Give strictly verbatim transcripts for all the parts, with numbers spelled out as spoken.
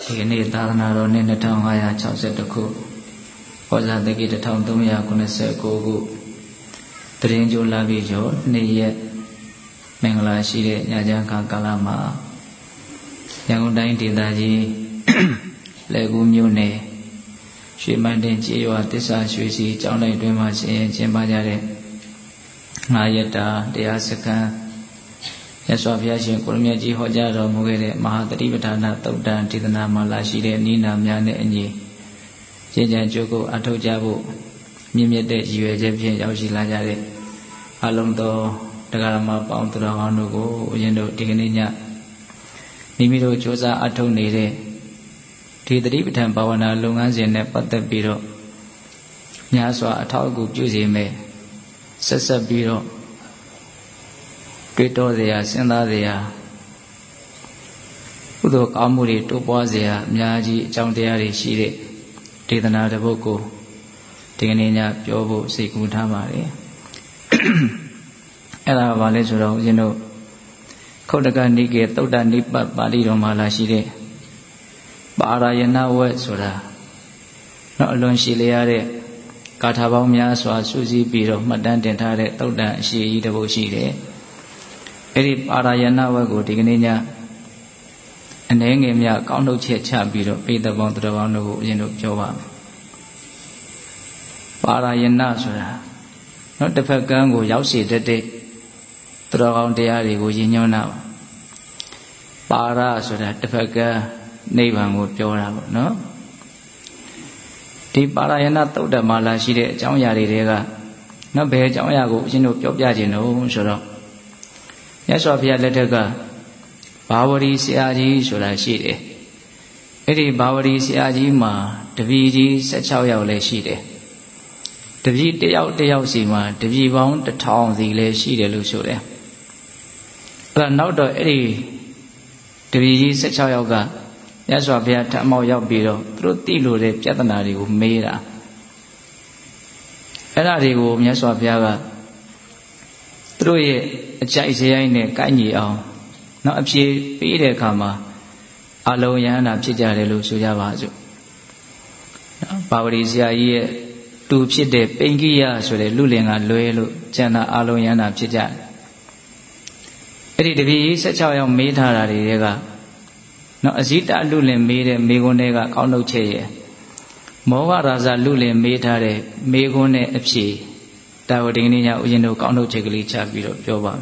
ဒီနေ့သာသနာတော်နှစ်နှစ်ထောင်ငါးရာခြောက်ဆယ်တစ်ခုဟောဇာတက္ကိတစ်ထောင်သုံးရာခုနှစ်ဆယ်ကိုခုတရင်ကျိုးလာပြီးကျော်နေ့ရက်မင်္ဂလာရှိတဲ့ညချမ်းခါကာလမှာရန်ကုန်တိုင်းဒေသကြီးလေကူးမြို့နယ်ရွှေမန်းတင်ကျေးရွာသစ္စာရွှေစီကျောင်းတိုင်းတွင်မှာရှင်ရင်ကျင်းပကြတဲ့ငါးရက်တာတရားစခန်းရသော်ဘုရားရှင်ကိုရမြတ်ကြီးဟောကြားတော်မူခဲ့တဲ့မဟာသတိပဋ္ဌာန်သုတ်တံဒေသနာမှာလာရှိတဲ့နိနာများနဲ့အညီကျင့်ကြံကြိုးကိုအထောက်ကြဖို့မြင့်မြတ်တဲ့ရည်ရွယ်ချက်ဖြင့်ရောက်ရှိလာကြတဲ့အလုံးသောတရားဓမ္မပေါင်းသူတော်ကောင်းတို့ကိုဦးဇင်းတို့ဒီကနေ့ညမိမိတို့ကြိုးစားအထောက်နေတဲ့ဒီသတိပဋ္ဌာန်ဘာဝနာလုပ်ငန်းစဉ်နဲ့ပတ်သက်ပြီးတော့များစွာအထောက်အကူပြုစေမယ်ဆက်ဆက်ပြီးတော့တွေ့တော်စရာစဉ်းစားစရာကုသိုလ်ကောင်းမှုတွေတိုးပွားစရာအများကြီးအကြောင်းတရားတွေရှိတဲ့ဒေသနာတစ်ပုဒ်ကိုဒီကနေ့ညပြောဖို့စိတ်ကူးထားပါတယ်အဲ့ဒါဘာလဲဆိုတော့ဦးဇင်းတို့ခုတ်တကနိကေသုတ်တနိပတ်ပါဠိတော်မှာလာရှိတဲ့ပါရယနာဝက်ဆိုတာတော့အလွန်ရှိလျားတဲ့ဂါထာပေါင်းများစွာစုစည်းပြီးတော့မှတ်တမ်းတင်ထားတဲ့သုတ်တန်အရှိကြီးတစ်ပုဒ်ရှိတယ်အဲ့ဒီပါရယနာဝက်ကိုဒီကနေ့ညအနည်းငယ်များကောင်းထုတ်ချက်ချပြီးတော့ပိဋကပေါင်းသူတော်ကောင်းတို့ကိုအရင်တို့ပြောပါမယ်ပါရယနာဆိုတာနော်တစ်ဖက်ကန်းကိုရောက်စေတတ်တဲ့သူတော်ကောင်းတရားတွေကိုရည်ညွှန်းတာပါရဆိုတာတစ်ဖက်ကန်းနိဗ္ဗာန်ကိုပြောတာပေါ့နော်ဒီပါရယနာသုတ်တံမှာလာရှိတဲ့အကြောင်းအရာတွေတွေကနော်ဘယ်အကြောင်းအရာကိုအရင်တို့ပြောပြခြင်းလို့ဆိုတော့မြတ်စွာဘုရားလက်ထက်ကဘာဝရီဆရာကြီးဆိုတာရှိတယ်အဲ့ဒီဘာဝရီဆရာကြီးမှာတပည့်ကြီး၁၆ယောက်လည်းရှိတယ်တပည့်တစ်ယောက်တစ်ယောက်စီမှာတပည့်ပေါင်းတစ်ထောင်စီလည်းရှိတယ်လို့ဆိုတယ်အဲ့တော့နောက်တော့အဲ့ဒီတပည့်ကြီး၁၆ယောက်ကမြတ်စွာဘုရားထံမောက်ရောက်ပြီးတော့သူတို့သိလို့တဲ့ပြဿနာတွေကိုမေးတာအဲ့ဒါတွေကိုမြတ်စွာဘုရားကသူတို့ရဲ့အကြိုက်စရိုက်နဲ့ကိုက်ညီအောင်နောက်အဖြေပေးတဲ့အခါမှာအလုံးယဟန္တာဖြစ်ကြတယ်လို့ဆိုကြပါစို့နော်ဘာဝရီဆရာကြီးရဲ့တူဖြစ်တဲ့ပိဉ္ကိယဆိုတဲ့လူလင်ကလွဲလို့ကျန်တာအလုံးယဟန္တာဖြစ်ကြတယ်အဲ့ဒီတပည့်ကြီး၁၆ယောက်မေးထားတာတွေကနော်အဇိတလူလင်မေးတဲ့မေခွန်းတွေကကောင်းထုတ်ချက်ရဲ့မောဟရာဇလူလင်မေးထားတဲ့မေခွန်းနဲ့အဖြေဒါကိုဒီကနေ့ညဦးဇင်းတို့ကောင်းထုတ်ချက်ကလေးချပြီးတော့ပြောပါမယ်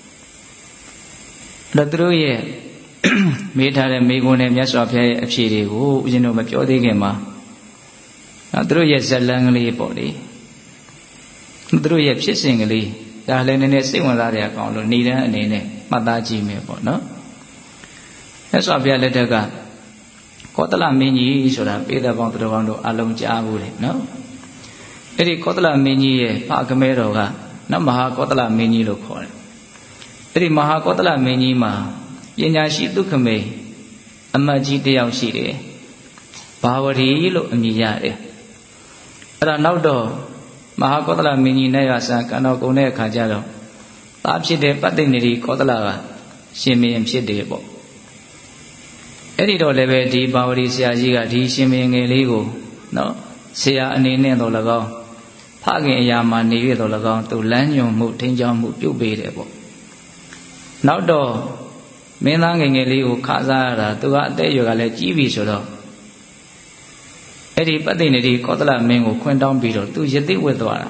အဲ့တော့သူတို့ရဲ့မေးထားတဲ့မေခွန်းနဲ့မြတ်စွာဘုရားရဲ့အဖြေတွေကိုဦးဇင်းတို့မပြောသေးခင်မှာနော်သူတို့ရဲ့ဇလံကလေးပေါ့လေသူတို့ရဲ့ဖြစ်စဉ်ကလေးဒါလည်းနည်းနည်းစိတ်ဝင်စားတဲ့အကောင်လို့နေတန်းအနေနဲ့မှတ်သားကြည့်မယ်ပေါ့နော်မြတ်စွာဘုရားလက်ထက်ကကောသလမင်းကြီးဆိုတာပေသပေါင်းသူတော်ကောင်းတို့အလုံးကြားဘူးလေနော်အဲ့ဒီကောသလမင်းကြီးရဲ့ဖကမဲတော်ကနော်မဟာကောသလမင်းကြီးလို့ခေါ်တယ်အဲ့ဒီမဟာကောသလမင်းကြီးမှာပညာရှိဒုက္ခမေအမတ်ကြီးတယောက်ရှိတယ်ဘာဝရီလို့အမည်ရတယ်အဲ့ဒါနောက်တော့မဟာကောသလမင်းကြီးနဲ့ရဆံကံတော်ကုန်တဲ့အခါကျတော့သားဖြစ်တဲ့ပတ္တိနေရီကောသလကရှင်မင်းဖြစ်တယ်ပေါ့အဲ့ဒီတော့လည်းပဲဒီဘာဝရီဆရာကြီးကဒီရှင်မင်းငယ်လေးကိုနော်ဆရာအနေနဲ့တော့၎င်းဖခင်အရာမှာနေရတော့၎င်းသူလမ်းညွန်မှုထိန်းချောင်းမှုပြုပေးတယ်ပေါ့နောက်တော့မင်းသားငယ်ငယ်လေးကိုခစားရတာသူကအသက်အရွယ်ကလည်းကြီးပြီဆိုတော့အဲ့ဒီပတ္တိနေရီကောသလမင်းကိုခွင့်တောင်းပြီးတော့သူယတိဝတ်သွားတာ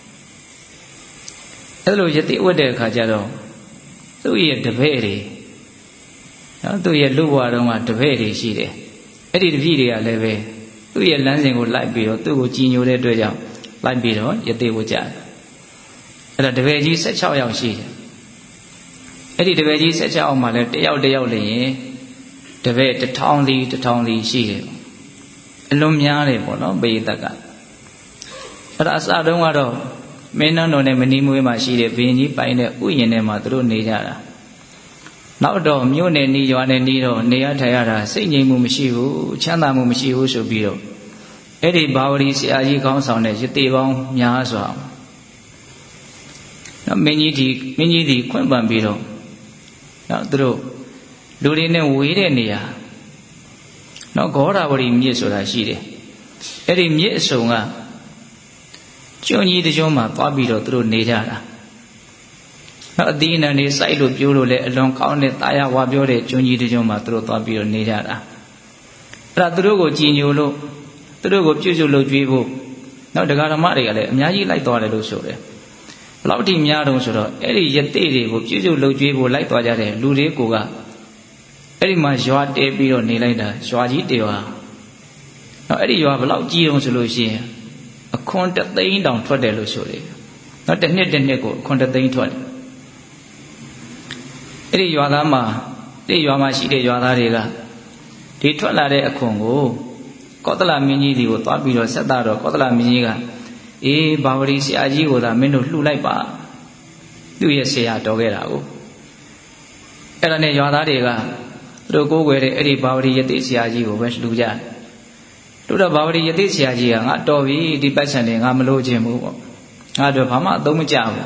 အဲ့လိုယတိဝတ်တဲ့အခါကျတော့သူ့ရဲ့တပည့်တွေနော်သူ့ရဲ့လူဘဝတုန်းကတပည့်တွေရှိတယ်အဲ့ဒီတပည့်တွေကလည်းပဲသူ့ရဲ့လမ်းစဉ်ကိုလိုက်ပြီးတော့သူ့ကိုကြည်ညိုတဲ့အတွက်ကြောင့်လိုက်ပြီးတော့ယတိဝတ်ကြတယ်အဲ့ဒါတပည့်ကြီး၁၆ယောက်ရှိတယ်အဲ့ဒီတပည့်ကြီး၁၆ယောက်မှာလည်းတယောက်တယောက်လည်းရင်တပည့်တစ်ထောင်စီတစ်ထောင်စီရှိတယ်အလွန်များတယ်ပေါ့နော်ပရိသတ်ကအဲ့ဒါအစတုန်းကတော့မင်းနန်းတော်နဲ့မနီးမွေးမှာရှိတဲ့ဘုရင်ကြီးပိုင်တဲ့ဥယျာဉ်ထဲမှာသူတို့နေကြတာနောက်တော့မြို့နယ်နီးရွာနယ်နီးတော့နေရထိုင်ရတာစိတ်ငြိမ်မှုမရှိဘူးချမ်းသာမှုမရှိဘူးဆိုပြီးတော့အဲ့ဒီဘာဝရီဆရာကြီးခေါင်းဆောင်တဲ့ယတိပေါင်းများစွာနော်မင်းကြီးဒီမင်းကြီးဒီခွင့်ပန်ပြီးတော့နော်သူတို့လူတွေနဲ့ဝေးတဲ့နေရာနော်ဂေါရဝရီမြစ်ဆိုတာရှိတယ်အဲ့ဒီမြစ်အစုံကကျွန်းကြီးတစ်ကျွန်းမှာသွားပြီးတော့သူတို့နေကြတာနော်အသီးအနှံတွေစိုက်လို့ပြိုးလို့လည်းအလွန်ကောင်းတဲ့တာယာဝါပြောတဲ့ကျွန်းကြီးတစ်ကျွန်းမှာသူတို့သွားပြီးတော့နေကြတာအဲ့ဒါသူတို့ကိုကြည်ညိုလို့သူတို့ကိုပြုစုလုပ်ကြွေးဖို့နောက်တရားဓမ္မတွေကလည်းအများကြီးလိုက်သွားတယ်လို့ဆိုတယ်ဘယ်လောက်ထိများတုံးဆိုတော့အဲ့ဒီယတိတွေကိုပြုစုလုပ်ကြွေးဖို့လိုက်သွားကြတဲ့လူတွေကိုကအဲ့ဒီမှာရွာတဲပြီးတော့နေလိုက်တာရွာကြီးတရွာနော်အဲ့ဒီရွာဘယ်လောက်ကြီးတုံးဆိုလို့ရှိရင်အခွန်တသိန်းတောင်ထွက်တယ်လို့ဆိုတယ်နော်တစ်နှစ်တစ်နှစ်ကိုအခွန်တသိန်းထွက်တယ်အဲ့ဒီရွာသားမှာဒီရွာမှာရှိတဲ့ရွာသားတွေကဒီထွက်လာတဲ့အခွန်ကိုကောသလမင်းကြီးဒီကိုသွားပြီးတော့ဆက်တာတော့ကောသလမင်းကြီးကအေးဘာဝရီဆရာကြီးကိုသာမင်းတို့လှူလိုက်ပါသူ့ရဲ့ဆရာတော်ခဲ့တာကိုအဲ့ဒါနဲ့ရွာသားတွေကသူတို့ကိုးကွယ်တဲ့အဲ့ဒီဘာဝရီယတိဆရာကြီးကိုပဲလှူကြတယ်တို့တော့ဘာဝရီယတိဆရာကြီးကငါတော်ပြီဒီပိုက်ဆံတွေငါမလို့ခြင်းဘူးပေါ့ငါတို့ဘာမှအသုံးမကျဘူး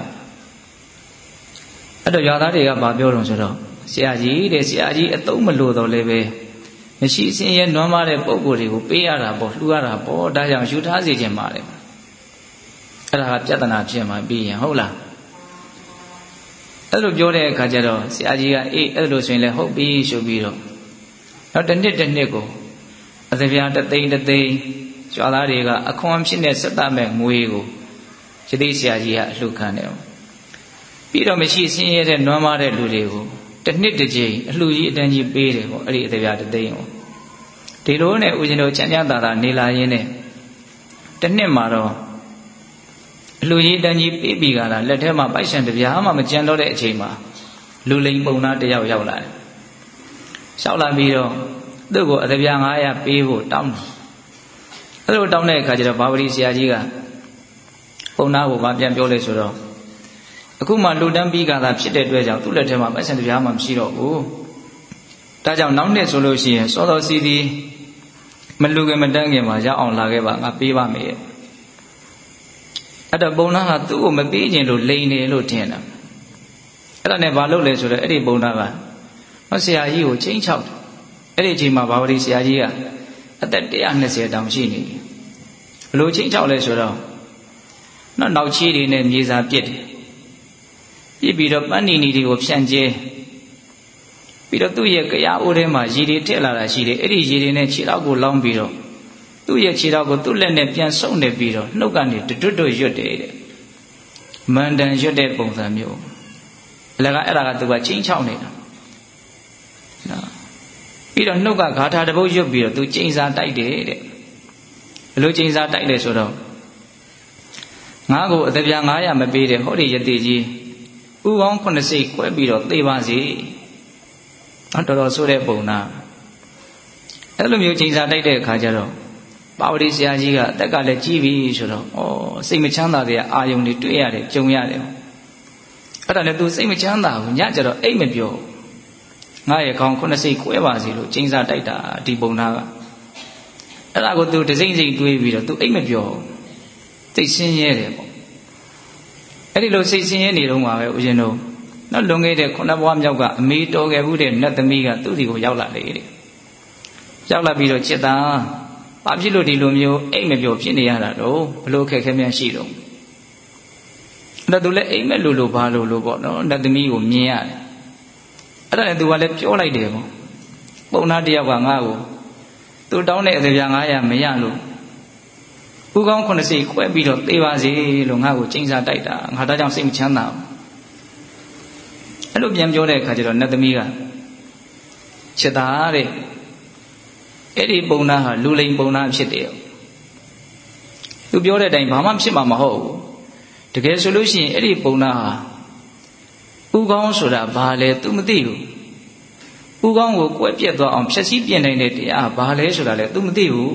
အဲ့တော့ရွာသားတွေကဘာပြောတော့ဆိုတော့ဆရာကြီးတဲ့ဆရာကြီးအသုံးမလို့တော့လည်းပဲမရှိစင်းရဲနွမ်းမတဲ့ပုံကိုယ်တွေကိုပေးရတာပေါ့လှူရတာပေါ့ဒါကြောင့်ယူထားစေခြင်းပါတယ်အဲ့ဒါကပြဿနာဖြစ်မှာပြီးရင်ဟုတ်လားအဲ့လိုပြောတဲ့အခါကျတော့ဆရာကြီးကအေးအဲ့လိုဆိုရင်လည်းဟုတ်ပြီဆိုပြီးတော့နောက်တစ်နှစ်တစ်နှစ်ကိုအသပြားတသိန်းတသိန်းကျွာသားတွေကအခွန်ဖြစ်နေဆက်တတ်မဲ့ငွေကိုယတိဆရာကြီးကအလှူခံတယ်ပြီးတော့မရှိစင်းရဲတဲ့နွမ်းမတဲ့လူတွေကိုတစ်နှစ်တစ်ကြိမ်အလှူကြီးအတန်းကြီးပေးတယ်ပေါ့အဲ့ဒီအသပြားတသိန်းကိုဒီလိုနဲ့ဦးဇင်းတို့ချမ်းချမ်းသာသာနေလာရင်းနဲ့တစ်နှစ်မှာတော့အလှူကြီးတန်းကြီးပေးပြီးကြတာလက်ထဲမှာပိုက်ဆံတစ်ပြားမှမကျန်တော့တဲ့အချိန်မှာလူလိမ်ပုံနာတယောက်ရောက်လာတယ်။ရောက်လာပြီးတော့သူ့ကိုအသပြားငါးရာပေးဖို့တောင်းတယ်။အဲ့လိုတောင်းတဲ့အခါကျတော့ဘာဝရီဆရာကြီးကပုံနာကိုဗာပြန်ပြောလဲဆိုတော့အခုမှလူတန်းပြီးကြတာဖြစ်တဲ့အတွက်ကြောင့်သူ့လက်ထဲမှာပိုက်ဆံတစ်ပြားမှမရှိတော့ဘူး။ဒါကြောင့်နောက်နှစ်ဆိုလို့ရှိရင်စောစောစီးစီးမလူခင်မတန်းခင်မှာရောက်အောင်လာခဲ့ပါငါပေးပါမယ်။အဲ့တော့ပုံနာကသူ့ကိုမပေးခြင်းလို့လိန်နေလို့ထင်တာအဲ့ဒါနဲ့ဘာလုပ်လဲဆိုတော့အဲ့ဒီပုံနာကဟောဆရာကြီးကိုချင်းချောက်တယ်အဲ့ဒီအချိန်မှာဘာဝရီဆရာကြီးကအသက်one hundred twentyတောင်ရှိနေတယ်ဘလို့ချင်းချောက်လဲဆိုတော့နောက်နောက်ချီးတွေနဲ့မြေစာပစ်တယ်ပြစ်ပြီးတော့ပန်းနီနီတွေကိုဖြန့်ကျဲပြီးတော့သူ့ရဲ့ကြအိုးထဲမှာရေတွေထည့်လာတာရှိတယ်အဲ့ဒီရေတွေနဲ့ခြေထောက်ကိုလောင်းပြီးတော့သူ့ရဲ့ခြေထောက်ကိုသူ့လက်နဲ့ပြန်ဆုပ်နေပြီးတော့နှုတ်ကနေတွတ်တွတ်ရွတ်တယ်တဲ့မန္တန်ရွတ်တဲ့ပုံစံမျိုးအလကအဲ့ဒါကသူကချင်းချောက်နေတာနော်ပြီးတော့နှုတ်ကဂါထာတစ်ပုဒ်ရွတ်ပြီးတော့သူကျိန်စာတိုက်တယ်တဲ့ဘယ်လိုကျိန်စာတိုက်လဲဆိုတော့ငါ့ကိုအသပြားnine hundredမပေးတဲ့ဟောဒီယတိကြီးဥကောင်းeightyစိတ်ကွဲပြီးတော့သေပါစေနော်တော်တော်ဆိုးတဲ့ပုံနာအဲ့လိုမျိုးကျိန်စာတိုက်တဲ့အခါကျတော့ပါဝရီဆရာကြီးကအသက်ကလည်းကြီးပြီဆိုတော့ဩစိတ်မချမ်းသာတဲ့အာယုန်တွေတွေ့ရတယ်ကြုံရတယ်အဲ့ဒါနဲ့သူစိတ်မချမ်းသာဘူးညကျတော့အိတ်မပြောငါရဲ့ခေါင်းခုနှစ်စိတ်ကွဲပါစေလို့ကျင်းစာတိုက်တာဒီပုံနာကအဲ့ဒါကိုသူတစိမ့်စိမ့်တွေးပြီးတော့သူအိတ်မပြောစိတ်ဆင်းရဲတယ်ပေါ့အဲ့ဒီလိုစိတ်ဆင်းရဲနေတော့မှာပဲဦးဇင်းတို့နောက်လွန်ခဲ့တဲ့ခုနှစ်ဘဝမြောက်ကအမေတော်ခဲ့ဘူးတဲ့နတ်သမီးကသူ့ဒီကိုရောက်လာလေတဲ့ရောက်လာပြီးတော့จิตတာဘာဖြစ်လို့ဒီလိုမျိုးအိတ်မပြောဖြစ်နေရတာတော့ဘလို့ခက်ခဲများရှိတော့အဲ့ဒါသူလည်းအိတ်မဲ့လို့လို့ဘာလို့လို့ပေါ့နော်နတ်သမီးကိုမြင်ရတယ်အဲ့ဒါနဲ့သူကလည်းပြောလိုက်တယ်ပေါ့ပုံနာတယောက်ကငါ့ကိုသူတောင်းတဲ့အသပြားnine hundredမရလို့ဥကောင်းeightyစိတ်ခွဲပြီးတော့သေပါစေလို့ငါ့ကိုကျိန်စာတိုက်တာငါဒါကြောင့်စိတ်မချမ်းသာဘူးအဲ့လိုပြန်ပြောတဲ့အခါကျတော့နတ်သမီးကจิตတာတဲ့အဲ့ဒီပုံနာဟာလူလိမ်ပုံနာဖြစ်တယ်သူပြောတဲ့အတိုင်းဘာမှဖြစ်မှာမဟုတ်ဘူးတကယ်ဆိုလို့ရှိရင်အဲ့ဒီပုံနာဟာဥကောင်းဆိုတာဘာလဲ तू မသိဘူးဥကောင်းကိုကွဲပြက်သွားအောင်ဖြည့်ဆည်းပြင်နိုင်တဲ့တရားဘာလဲဆိုတာလဲ तू မသိဘူး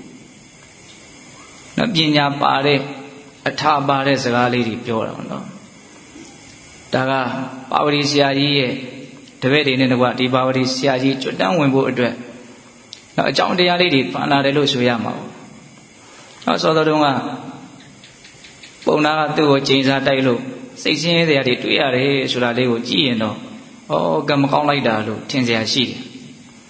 နော်ပညာပါတဲ့အထာပါတဲ့စကားလေးတွေပြောတာနော်ဒါကပါဝရီဆရာကြီးရဲ့တပည့်တွေနဲ့တကွဒီပါဝရီဆရာကြီးကျွတ်တန်းဝင်ဖို့အတွက်နောက်အကြောင်းတရားလေးတွေပန်လာတယ်လို့ဆိုရမှာပေါ့။နောက်စောစောတုန်းကပုံနာကသူ့ကိုကျိန်စာတိုက်လို့စိတ်ဆင်းရဲစရာတွေတွေ့ရတယ်ဆိုတာလေးကိုကြည့်ရင်တော့ဩကံမကောင်းလိုက်တာလို့ထင်စရာရှိတယ်။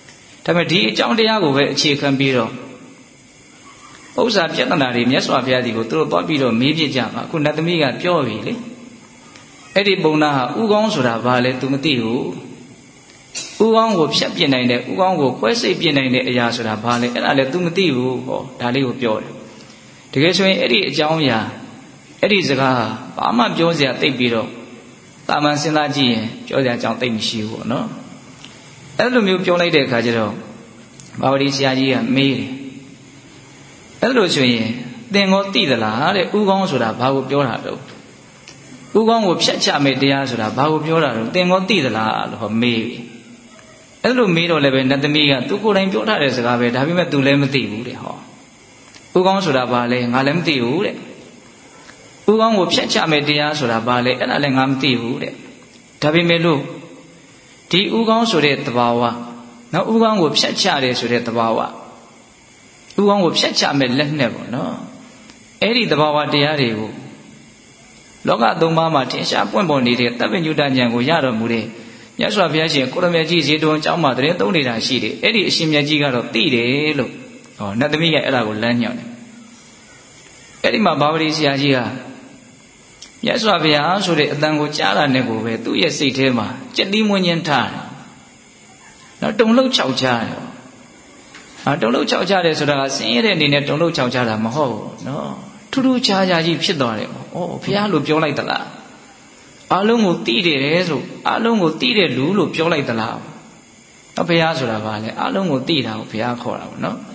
ဒါပေမဲ့ဒီအကြောင်းတရားကိုပဲအခြေခံပြီးတော့ဥစ္စာပြဿနာတွေမြတ်စွာဘုရားဒီကိုသူတို့သွားပြီးတော့မေးပြကြမှာအခုနတ်သမီးကပြောပြီလေအဲ့ဒီပုံနာဟာဥကောင်းဆိုတာဘာလဲ तू မသိဘူးဥကောင်းကိုဖြတ်ပြစ်နိုင်တဲ့ဥကောင်းကိုခွဲစိတ်ပြစ်နိုင်တဲ့အရာဆိုတာဘာလဲအဲ့ဒါလဲ तू မသိဘူးဟောဒါလေးကိုပြောတယ်တကယ်ဆိုရင်အဲ့ဒီအကြောင်းအရာအဲ့ဒီစကားဘာမှပြောစရာသိပ်ပြီးတော့တာမန်စဉ်းစားကြည့်ရင်ပြောစရာအကြောင်းသိပ်မရှိဘူးပေါ့နော်အဲ့လိုမျိုးပြောလိုက်တဲ့အခါကျတော့ဘာဝတိဆရာကြီးကမေးတယ်အဲ့လိုဆိုရင်သင်ကိုသိသလားတဲ့ဥကောင်းဆိုတာဘာကိုပြောတာတော့ဥကောင်းကိုဖြတ်ချမဲ့တရားဆိုတာဘာကိုပြောတာတော့သင်ကိုသိသလားလို့ဟောမေးပြီအဲ့လိုမေးတော့လည်းပဲနတ်သမီးကသူကိုယ်တိုင်ပြောထားတဲ့စကားပဲဒါပေမဲ့ तू လည်းမသိဘူးတဲ့ဟောဥကောင်းဆိုတာဘာလဲငါလည်းမသိဘူးတဲ့ဥကောင်းကိုဖြတ်ချမဲ့တရားဆိုတာဘာလဲအဲ့ဒါလည်းငါမသိဘူးတဲ့ဒါပေမဲ့လို့ဒီဥကောင်းဆိုတဲ့သဘာဝနော်ဥကောင်းကိုဖြတ်ချတယ်ဆိုတဲ့သဘာဝဥကောင်းကိုဖြတ်ချမဲ့လက်နဲ့ပေါ့နော်အဲ့ဒီသဘာဝတရားတွေကိုလောကသုံးပါးမှာထင်ရှားပွင့်ပေါ်နေတဲ့တပ္ပညုတဉာဏ်ကိုရတော်မူတဲ့မြတ်စွာဘုရားရှင်ကိုရမေကြီးဇေတဝန်ကျောင်းမှာတရင်သုံးနေတာရှိတယ်အဲ့ဒီအရှင်မြတ်ကြီးကတော့သိတယ်လို့ဟောနတ်သမီးကအဲ့ဒါကိုလမ်းညွှန်တယ်အဲ့ဒီမှာဘာဝတိဆရာကြီးကမြတ်စွာဘုရားဆိုတဲ့အတန်ကိုကြားတာနဲ့ကိုပဲသူ့ရဲ့စိတ်ထဲမှာကြက်တီးမွင်းခြင်းထားတယ်နော်တုံလှုပ်ချောက်ချတယ်ဟာတုံလှုပ်ချောက်ချတယ်ဆိုတာကဆင်းရဲတဲ့အနေနဲ့တုံလှုပ်ချောက်ချတာမဟုတ်ဘူးနော်ထူးထူးခြားခြားကြီးဖြစ်သွားတယ်ဩဘုရားလို့ပြောလိုက်သလားအလုံးကိုသိတယ်ဆိုအလုံးကိုသိတဲ့လူလို့ပြောလိုက်သလားနော်ဘုရားဆိုတာဘာလဲအလုံးကိုသိတာကိုဘုရားခေါ်တာပေါ့နော်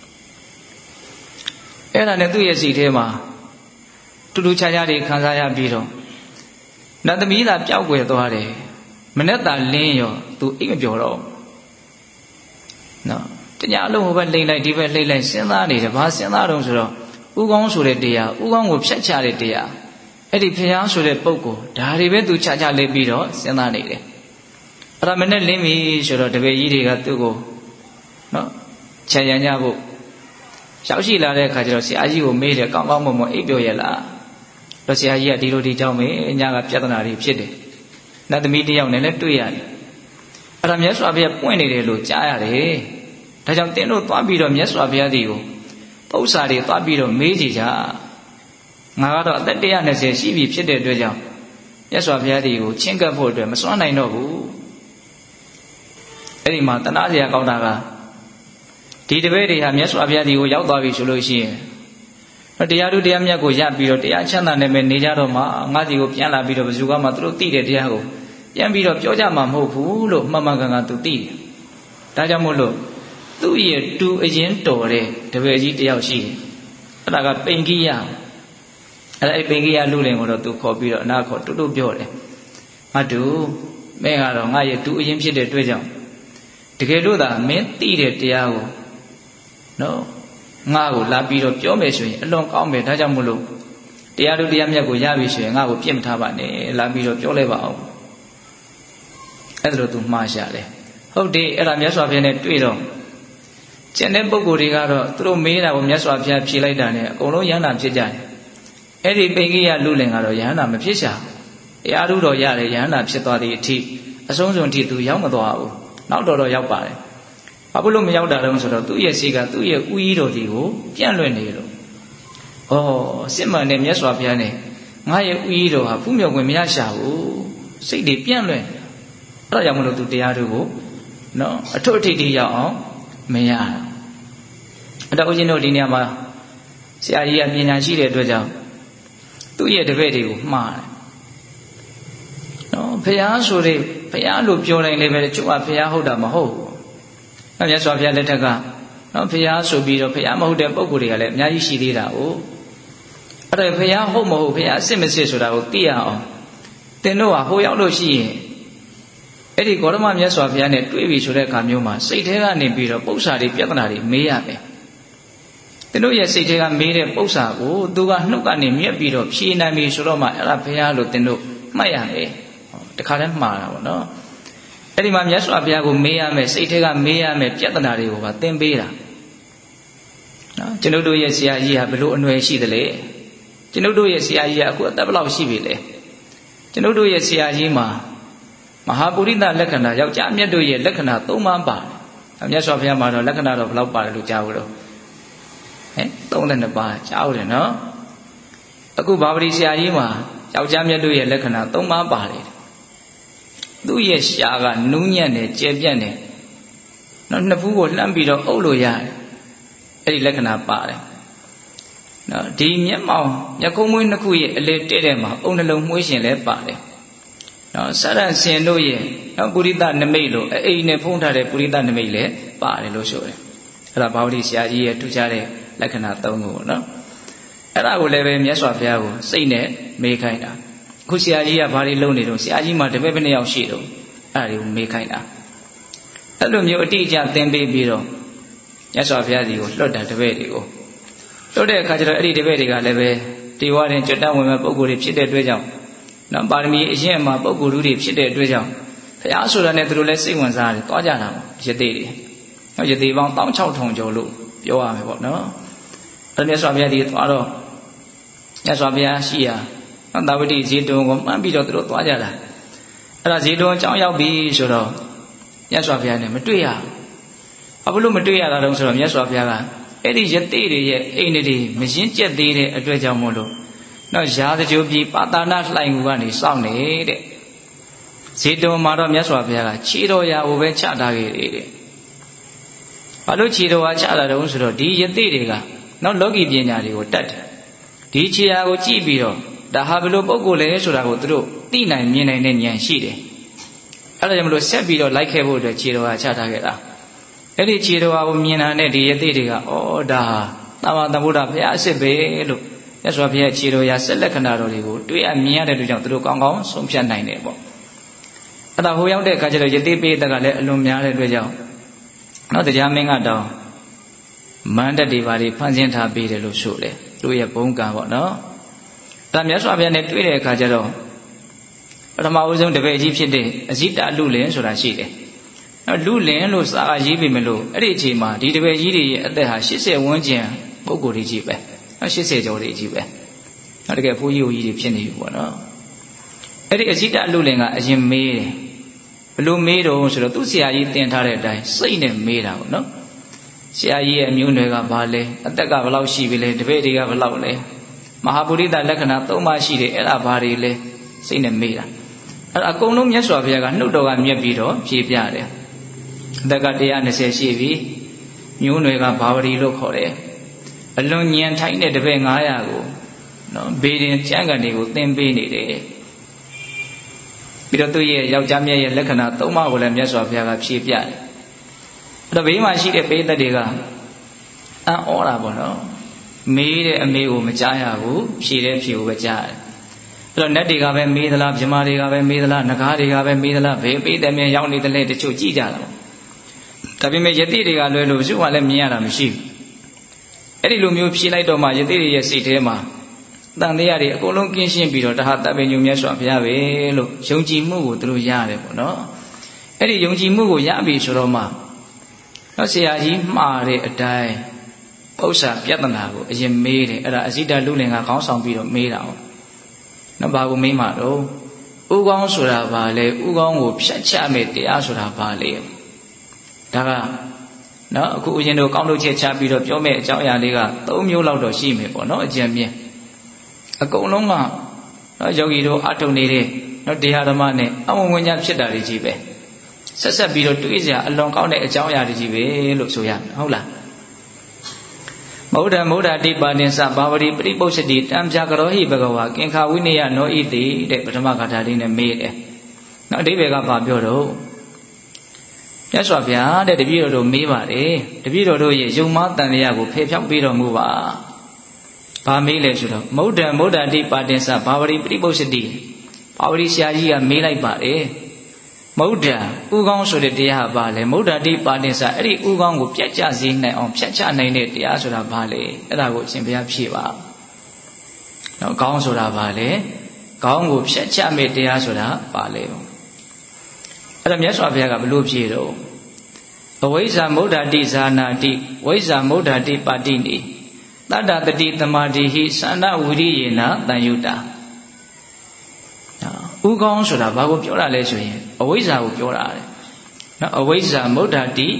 အဲ့ဒါနဲ့သူ့ရဲ့စိတ်ထဲမှာထူးထူးခြားခြားတွေခံစားရပြီးတော့နတ်သမီးသာပျောက်ကွယ်သွားတယ်မနဲ့တာလင်းရောသူအိတ်မပြောတော့နော်တညာအလုံးဟိုဘက်လိမ့်လိုက်ဒီဘက်လိမ့်လိုက်စဉ်းစားနေတယ်ဘာစဉ်းစားတော့ဆိုတော့ဥကောင်းဆိုတဲ့တရားဥကောင်းကိုဖြတ်ချတဲ့တရားအဲ့ဒီဖျားဆိုတဲ့ပုဂ္ဂိုလ်ဒါတွေပဲသူချချလေးပြီးတော့စဉ်းစားနေတယ်အဲ့ဒါမနဲ့လင်းပြီဆိုတော့တပည့်ကြီးတွေကသူ့ကိုနော်ခြံရံကြဖို့ရောက်ရှိလာတဲ့အခါကျတော့ဆရာကြီးကိုမေးတယ်ကောင်းကောင်းမွန်မွန်အိပ်ပျော်ရလားတော့ဆရာကြီးကဒီလိုဒီကြောင်းမေးညကပြဿနာတွေဖြစ်တယ်နတ်သမီးတယောက်နဲ့လည်းတွေ့ရတယ်အဲ့ဒါမြတ်စွာဘုရားပွင့်နေတယ်လို့ကြားရတယ်ဒါကြောင့်တင်းတို့သွားပြီးတော့မြတ်စွာဘုရားဒီကိုပု္ပ္ပာတွေသွားပြီးတော့မေးကြည့်ကြငါကတော့အသက်one hundred twentyရှိပြီဖြစ်တဲ့အတွက်ကြောင့်မြတ်စွာဘုရားဒီကိုချင်းကပ်ဖို့အတွက်မစွမ်းနိုင်တော့ဘူးအဲ့ဒီမှာတနာစရာကောင်းတာကဒီတပည့်တွေဟာမြတ်စွာဘုရားဒီကိုရောက်သွားပြီဆိုလို့ရှိရင်တရားသူတရားမြတ်ကိုရပြီးတော့တရားချမ်းသာနေမယ်နေကြတော့မှငါဒီကိုပြန်လာပြီးတော့ဘယ်သူကမှသူတို့သိတဲ့တရားကိုပြန်ပြီးတော့ပြောကြမှာမဟုတ်ဘူးလို့မှန်မှန်ကန်ကန်သူသိတယ်ဒါကြောင့်မို့လို့သူ့ရဲ့တူအရင်တော်တဲ့တပည့်ကြီးတယောက်ရှိတယ်အဲ့ဒါကပိန်ကိယအဲ့ဒါအဲ့ပိန်ကိယလူလင်ကိုတော့သူခေါ်ပြီးတော့အနာခေါ်တူတူပြောတယ်ငါတူမင်းကတော့ငါရဲ့တူအရင်ဖြစ်တဲ့အတွက်ကြောင့်တကယ်လို့သာမင်းသိတဲ့တရားကိုနော်ငါ့ကိုလာပြီးတော့ပြောမယ်ဆိုရင်အလွန်ကောင်းမယ်ဒါကြောင့်မို့လို့တရားတို့တရားမြတ်ကိုရပြီဆိုရင်ငါ့ကိုပြစ်မထားပါနဲ့လာပြီးတော့ပြောလိုက်ပါအောင်အဲ့ဒါလို့သူမှားရှာတယ်ဟုတ်တယ်အဲ့ဒါမြတ်စွာဘုရားနဲ့တွေ့တော့ကျန်တဲ့ပုဂ္ဂိုလ်တွေကတော့သူတို့မေးတာကိုမြတ်စွာဘုရားဖြေလိုက်တာနဲ့အကုန်လုံးယန္တာဖြစ်ကြတယ်အဲ့ဒီပိန်ကိယလူလင်ကတော့ယန္တာမဖြစ်ရှာတရားတို့တော့ရတယ်ယန္တာဖြစ်သွားတဲ့အထိအဆုံးစွန်အထိသူရောက်မသွားဘူးနောက်တော့တော့ရောက်ပါတယ်ဘာလို့မရောက်တာလဲဆိုတော့သူ့ရဲ့စိတ်ကသူ့ရဲ့ဥယီတော်ဒီကိုပြန့်လွင့်နေလို့ဩစစ်မှန်တဲ့မြတ်စွာဘုရားနဲ့ငါရဲ့ဥယီတော်ဟာဖူးမြော်ခွင့်မရရှာဘူးစိတ်တွေပြန့်လွင့်အဲ့ဒါကြောင့်မလို့သူတရားတို့ကိုနော်အထွတ်အထိပ်ထိရောက်အောင်မရအဲ့တော့ဦးဇင်းတို့ဒီနေရာမှာဆရာကြီးကပညာရှိတဲ့အတွက်ကြောင့်သူ့ရဲ့တပည့်တွေကိုမှားတယ်နော်ဘုရားဆိုတဲ့ဘုရားလို့ပြောတိုင်းလည်းပဲကျုပ်ကဘုရားဟုတ်တာမဟုတ်ဘူးမြတ်စွာဘုရားလက်ထက်ကနော်ဘုရားဆိုပြီးတော့ဘုရားမဟုတ်တဲ့ပုဂ္ဂိုလ်တွေကလည်းအများကြီးရှိသေးတာ哦အဲ့ဒါဘုရားဟုတ်မဟုတ်ဘုရားအစစ်မစစ်ဆိုတာကိုသိရအောင်သင်တို့ဟာဟိုရောက်လို့ရှိရင်အဲ့ဒီဂေါတမမြတ်စွာဘုရားနဲ့တွေ့ပြီဆိုတဲ့အခါမျိုးမှာစိတ်ထဲကနေပြီးတော့ပု္ပ္ပာတွေပြဿနာတွေမေးရမယ်သင်တို့ရဲ့စိတ်ထဲကမေးတဲ့ပု္ပ္ပာကိုသူကနှုတ်ကနေမြက်ပြီးတော့ဖြေနိုင်ပြီဆိုတော့မှအဲ့ဒါဘုရားလို့သင်တို့မှတ်ရမယ်တခါတည်းမှားတာပေါ့နော်အဲ့ဒီမှာမြတ်စွာဘုရားကိုမေးရမယ်စိတ်ထဲကမေးရမယ်ပြဿနာတွေကိုပါသင်ပေးတာနော်ကျွန်ုပ်တို့ရဲ့ဆရာကြီးဟာဘယ်လိုအနွယ်ရှိသလဲကျွန်ုပ်တို့ရဲ့ဆရာကြီးကအခုအသက်ဘယ်လောက်ရှိပြီလဲကျွန်ုပ်တို့ရဲ့ဆရာကြီးမှာမဟာပုရိသလက္ခဏာယောက်ျားမြတ်တို့ရဲ့လက္ခဏာသုံးပါးပါတယ်မြတ်စွာဘုရားမှာတော့လက္ခဏာတော့ဘယ်လောက်ပါတယ်လို့ကြားဘူးတော့ဟဲ့သုံး၂ပါးကြားဦးတယ်နော်အခုဘာဝတိဆရာကြီးမှာယောက်ျားမြတ်တို့ရဲ့လက္ခဏာ၃ပါးပါလေသူ့ရဲ့ရှားကနူးညံ့တယ်ကျယ်ပြန့်တယ်နော်နှစ်ဖူးကိုလှမ်းပြီးတော့အုပ်လို့ရတယ်အဲ့ဒီလက္ခဏာပါတယ်နော်ဒီမျက်မှောင်မျက်ခုံးမွေးနှစ်ခုရဲ့အလေတဲ့တဲ့မှာအုံနှလုံးမွှေးရှင်လည်းပါတယ်နော်စရဆင်တို့ရဲ့နော်ပုရိသနမိတ်လို့အိမ်နဲ့ဖုံးထားတဲ့ပုရိသနမိတ်လည်းပါတယ်လို့ဆိုတယ်အဲ့ဒါဘာဝတိဆရာကြီးရဲ့ထူးခြားတဲ့လက္ခဏာ၃ခုပေါ့နော်အဲ့ဒါကိုလည်းပဲမြတ်စွာဘုရားကိုစိတ်နဲ့မေးခိုင်းတာအခုဆရာကြီးကဘာတွေလုပ်နေတော့ဆရာကြီးမှတပည့်ဘယ်နှစ်ယောက်ရှိတော့အဲ့ဒါတွေကိုမေးခိုင်းတာအဲ့လိုမျိုးအတိအကျသင်ပေးပြီးတော့မြတ်စွာဘုရားကြီးကိုလွတ်တာတပည့်တွေကိုလွတ်တဲ့အခါကျတော့အဲ့ဒီတပည့်တွေကလည်းပဲဒီဝါရင်ကြွတတ်ဝင်မဲ့ပုဂ္ဂိုလ်တွေဖြစ်တဲ့အတွက်ကြောင့်နော်ပါရမီအရင်မှာပုဂ္ဂိုလ်လူတွေဖြစ်တဲ့အတွက်ကြောင့်ဘုရားဆိုတာနဲ့သူတို့လည်းစိတ်ဝင်စားတယ်တွားကြတာပေါ့ယသိတွေနော်ယသိပေါင်း၁၆ထောင်ကျော်လို့ပြောရမယ်ပေါ့နော်အဲ့မြတ်စွာဘုရားဒီသွားတော့မြတ်စွာဘုရားရှိရာနော်သာဝတိဇေတုံကိုမှန်းပြီးတော့သူတို့တွားကြတာအဲ့ဒါဇေတုံအကြောင်းရောက်ပြီဆိုတော့မြတ်စွာဘုရားနဲ့မတွေ့ရဘူးဘာလို့မတွေ့ရတာတုံးဆိုတော့မြတ်စွာဘုရားကအဲ့ဒီယသိတွေရဲ့အိမ်တွေမရင်ကျက်သေးတဲ့အတွက်ကြောင့်မို့လို့နော်ရာဇကြိုပြည်ပါတာနာလှိုင်ကူကနေစောင့်နေတဲ့ဇေတုံမှာတော့မြတ်စွာဘုရားကခြေတော်ရာကိုပဲချထားခဲ့တယ်တဲ့ဘာလို့ခြေတော်ဟာချတာတုံးဆိုတော့ဒီယသိတွေကနော်လောကီပညာတွေကိုတတ်တယ်ဒီခြေရာကိုကြည့်ပြီးတော့ဒါဟာဘယ်လိုပုံကိုလဲဆိုတာကိုသူတို့သိနိုင်မြင်နိုင်တဲ့ဉာဏ်ရှိတယ်အဲ့ဒါကြောင့်မလို့ဆက်ပြီးတော့လိုက်ခဲ့ဖို့အတွက်ခြေတော်ဟာချထားခဲ့တာအဲ့ဒီခြေတော်ဟာကိုမြင်တာနဲ့ဒီယသိတွေကဩဒါဟာသမ္မာသမ္ဗုဒ္ဓဘုရားအစ်စ်ပဲလို့မြတ်စွာဘုရားခြေတော်ရာဆက်လက္ခဏာတော်တွေကိုတွေ့အမြင်ရတဲ့အတွက်ကြောင့်သူတို့ကောင်းကောင်းဆုံးဖြတ်နိုင်တယ်ပေါ့အဲ့ဒါဟိုရောက်တဲ့အခါကျတော့ယသိပိဋကကလည်းအလွန်များတဲ့အတွက်ကြောင့်နော်တရားမင်းကတောင်းမန္တတွေပါတွေဖန်ဆင်းထားပေးတယ်လို့ဆိုတယ်သူရဲ့ဘုံကံပေါ့နော်ဒါမြတ်စွာဘုရားနဲ့တွေ့တဲ့အခါကျတော့ပထမဦးဆုံးတပည့်ကြီးဖြစ်တဲ့အဇိတလူလင်ဆိုတာရှိတယ်နော်လူလင်လို့စာရေးပြီမလို့အဲ့ဒီအချိန်မှာဒီတပည့်ကြီးတွေရဲ့အသက်ဟာ၈၀ဝန်းကျင်ပုဂ္ဂိုလ်တွေကြီးပဲနော်၈၀ကျော်တွေကြီးပဲနော်တကယ်ဘုန်းကြီးဟိုကြီးတွေဖြစ်နေပြီပေါ့နော်အဲ့ဒီအဇိတလူလင်ကအရင်မေးတယ်ဘလို့မေးတော့ဆိုတော့သူ့ဆရာကြီးတင်ထားတဲ့အတိုင်းစိတ်နဲ့မေးတာပေါ့နော်ဆရာကြီးရဲ့အမျိုးနွယ်ကဘာလဲအသက်ကဘယ်လောက်ရှိပြီလဲတပည့်တွေကဘယ်လောက်လဲမဟာပုရိသလက္ခဏာ၃ပါးရှိတယ်အဲ့ဒါဘာတွေလဲစိတ်နဲ့မေးတာအဲ့ဒါအကုန်လုံးမြတ်စွာဘုရားကနှုတ်တော်ကမြက်ပြီးတော့ဖြေပြတယ်အသက်က၁၂၀ရှိပြီမျိုးနွယ်ကဘာဝရီလို့ခေါ်တယ်အလွန်ညံထိုင်းတဲ့တပည့်၅၀၀ကိုနော်ဘေးရင်ကျမ်းဂန်တွေကိုသင်ပေးနေတယ်ပြီးတော့သူ့ရဲ့ယောက်ျားမြတ်ရဲ့လက္ခဏာ၃ပါးကိုလည်းမြတ်စွာဘုရားကဖြေပြတယ်အဲ့တော့ဘေးမှာရှိတဲ့ပိဋကတ်တွေကအံ့ဩတာပေါ့နော်မေးတဲ့အမေကိုမကြားရဘူးဖြေတဲ့ဖြေကိုပဲကြားရတယ်အဲ့တော့နတ်တွေကပဲမေးသလားဗြဟ္မာတွေကပဲမေးသလားနဂါးတွေကပဲမေးသလားဘယ်ပိဋကတ်များရောက်နေတယ်လဲတချို့ကြည့်ကြတာပေါ့ဒါပေမဲ့ယတိတွေကလွယ်လို့ဘယ်သူမှလည်းမြင်ရတာမရှိဘူးအဲ့ဒီလိုမျိုးဖြေလိုက်တော့မှယတိတွေရဲ့စိတ်ထဲမှာတန်တရားတွေအကုန်လုံးကင်းရှင်းပြီးတော့တဟာတပင်ညုံမြတ်စွာဘုရားပဲလို့ယုံကြည်မှုကိုသူတို့ရတယ်ပေါ့နော်အဲ့ဒီယုံကြည်မှုကိုရပြီဆိုတော့မှနော်ဆရာကြီးမှားတဲ့အတိုင်းပု္ပ္ပာပြဿနာကိုအရင်မေးတယ်အဲ့ဒါအဇိတလူလင်ကခေါင်းဆောင်ပြီးတော့မေးတာပေါ့နော်ဘာကိုမေးမှတော့ဥကောင်းဆိုတာဘာလဲဥကောင်းကိုဖြတ်ချမဲ့တရားဆိုတာဘာလဲဒါကနော်အခုဦးဇင်းတို့ကောင်းလို့ချက်ချပြီးတော့ပြောမဲ့အကြောင်းအရာလေးက၃မျိုးလောက်တော့ရှိမယ်ပေါ့နော်အကျဉ်းပြင်းအကုန်လုံးကနော်ယောဂီတို့အထုံနေတဲ့နော်တရားဓမ္မနဲ့အဝဝဉ္ဇဖြစ်တာတွေကြီးပဲဆက်ဆက်ပြီးတော့တွေးစရာအလွန်ကောင်းတဲ့အကြောင်းအရာတွေကြီးပဲလို့ဆိုရမယ်ဟုတ်လားမௌဒ္ဓမௌဒ္ဓတိပါဏိသဘာဝတိပရိပု္ပ္ပတိတံပြကရောဟိဘဂဝါကင်္ခာဝိနယနောဣတိတဲ့ပထမဂါထာလေးနဲ့မေးတယ်နော်အဓိပ္ပာယ်ကဘာပြောတော့မြတ်စွာဘုရားတဲ့တပည့်တော်တို့မေးပါတယ်တပည့်တော်တို့ရဲ့ယုံမှားတန်တရားကိုဖယ်ဖြောက်ပေးတော်မူပါဘာမေးလဲဆိုတော့မௌဒ္ဓမௌဒ္ဓတိပါဏိသဘာဝတိပရိပု္ပ္ပတိဘာဝတိဆရာကြီးကမေးလိုက်ပါတယ်မௌဒ္ဓဥကောင်းဆိုတဲ့တရားဘာလဲမௌဒ္ဓတိပါဏိသအဲ့ဒီဥကောင်းကိုပြတ်ကျစေနိုင်အောင်ဖြတ်ချနိုင်တဲ့တရားဆိုတာဘာလဲအဲ့ဒါကိုအရှင်ဘုရားဖြေပါနော်ကောင်းဆိုတာဘာလဲကောင်းကိုဖြတ်ချမဲ့တရားဆိုတာဘာလဲအဲ့တော့မြတ်စွာဘုရားကဘလို့ဖြေတော့အဝိဇ္ဇာမௌဒ္ဓတိဇာနာတိဝိဇ္ဇာမௌဒ္ဓတိပါတိနိတတ္တတတိသမာဓိဟိသန္တဝိရိယေနတန်ယုတာဥကောင်းဆိုတာဘာကိုပြောတာလဲဆိုရင်အဝိဇ္ဇာကိုပြောတာလေနော်အဝိဇ္ဇာမௌဒ္ဓတိ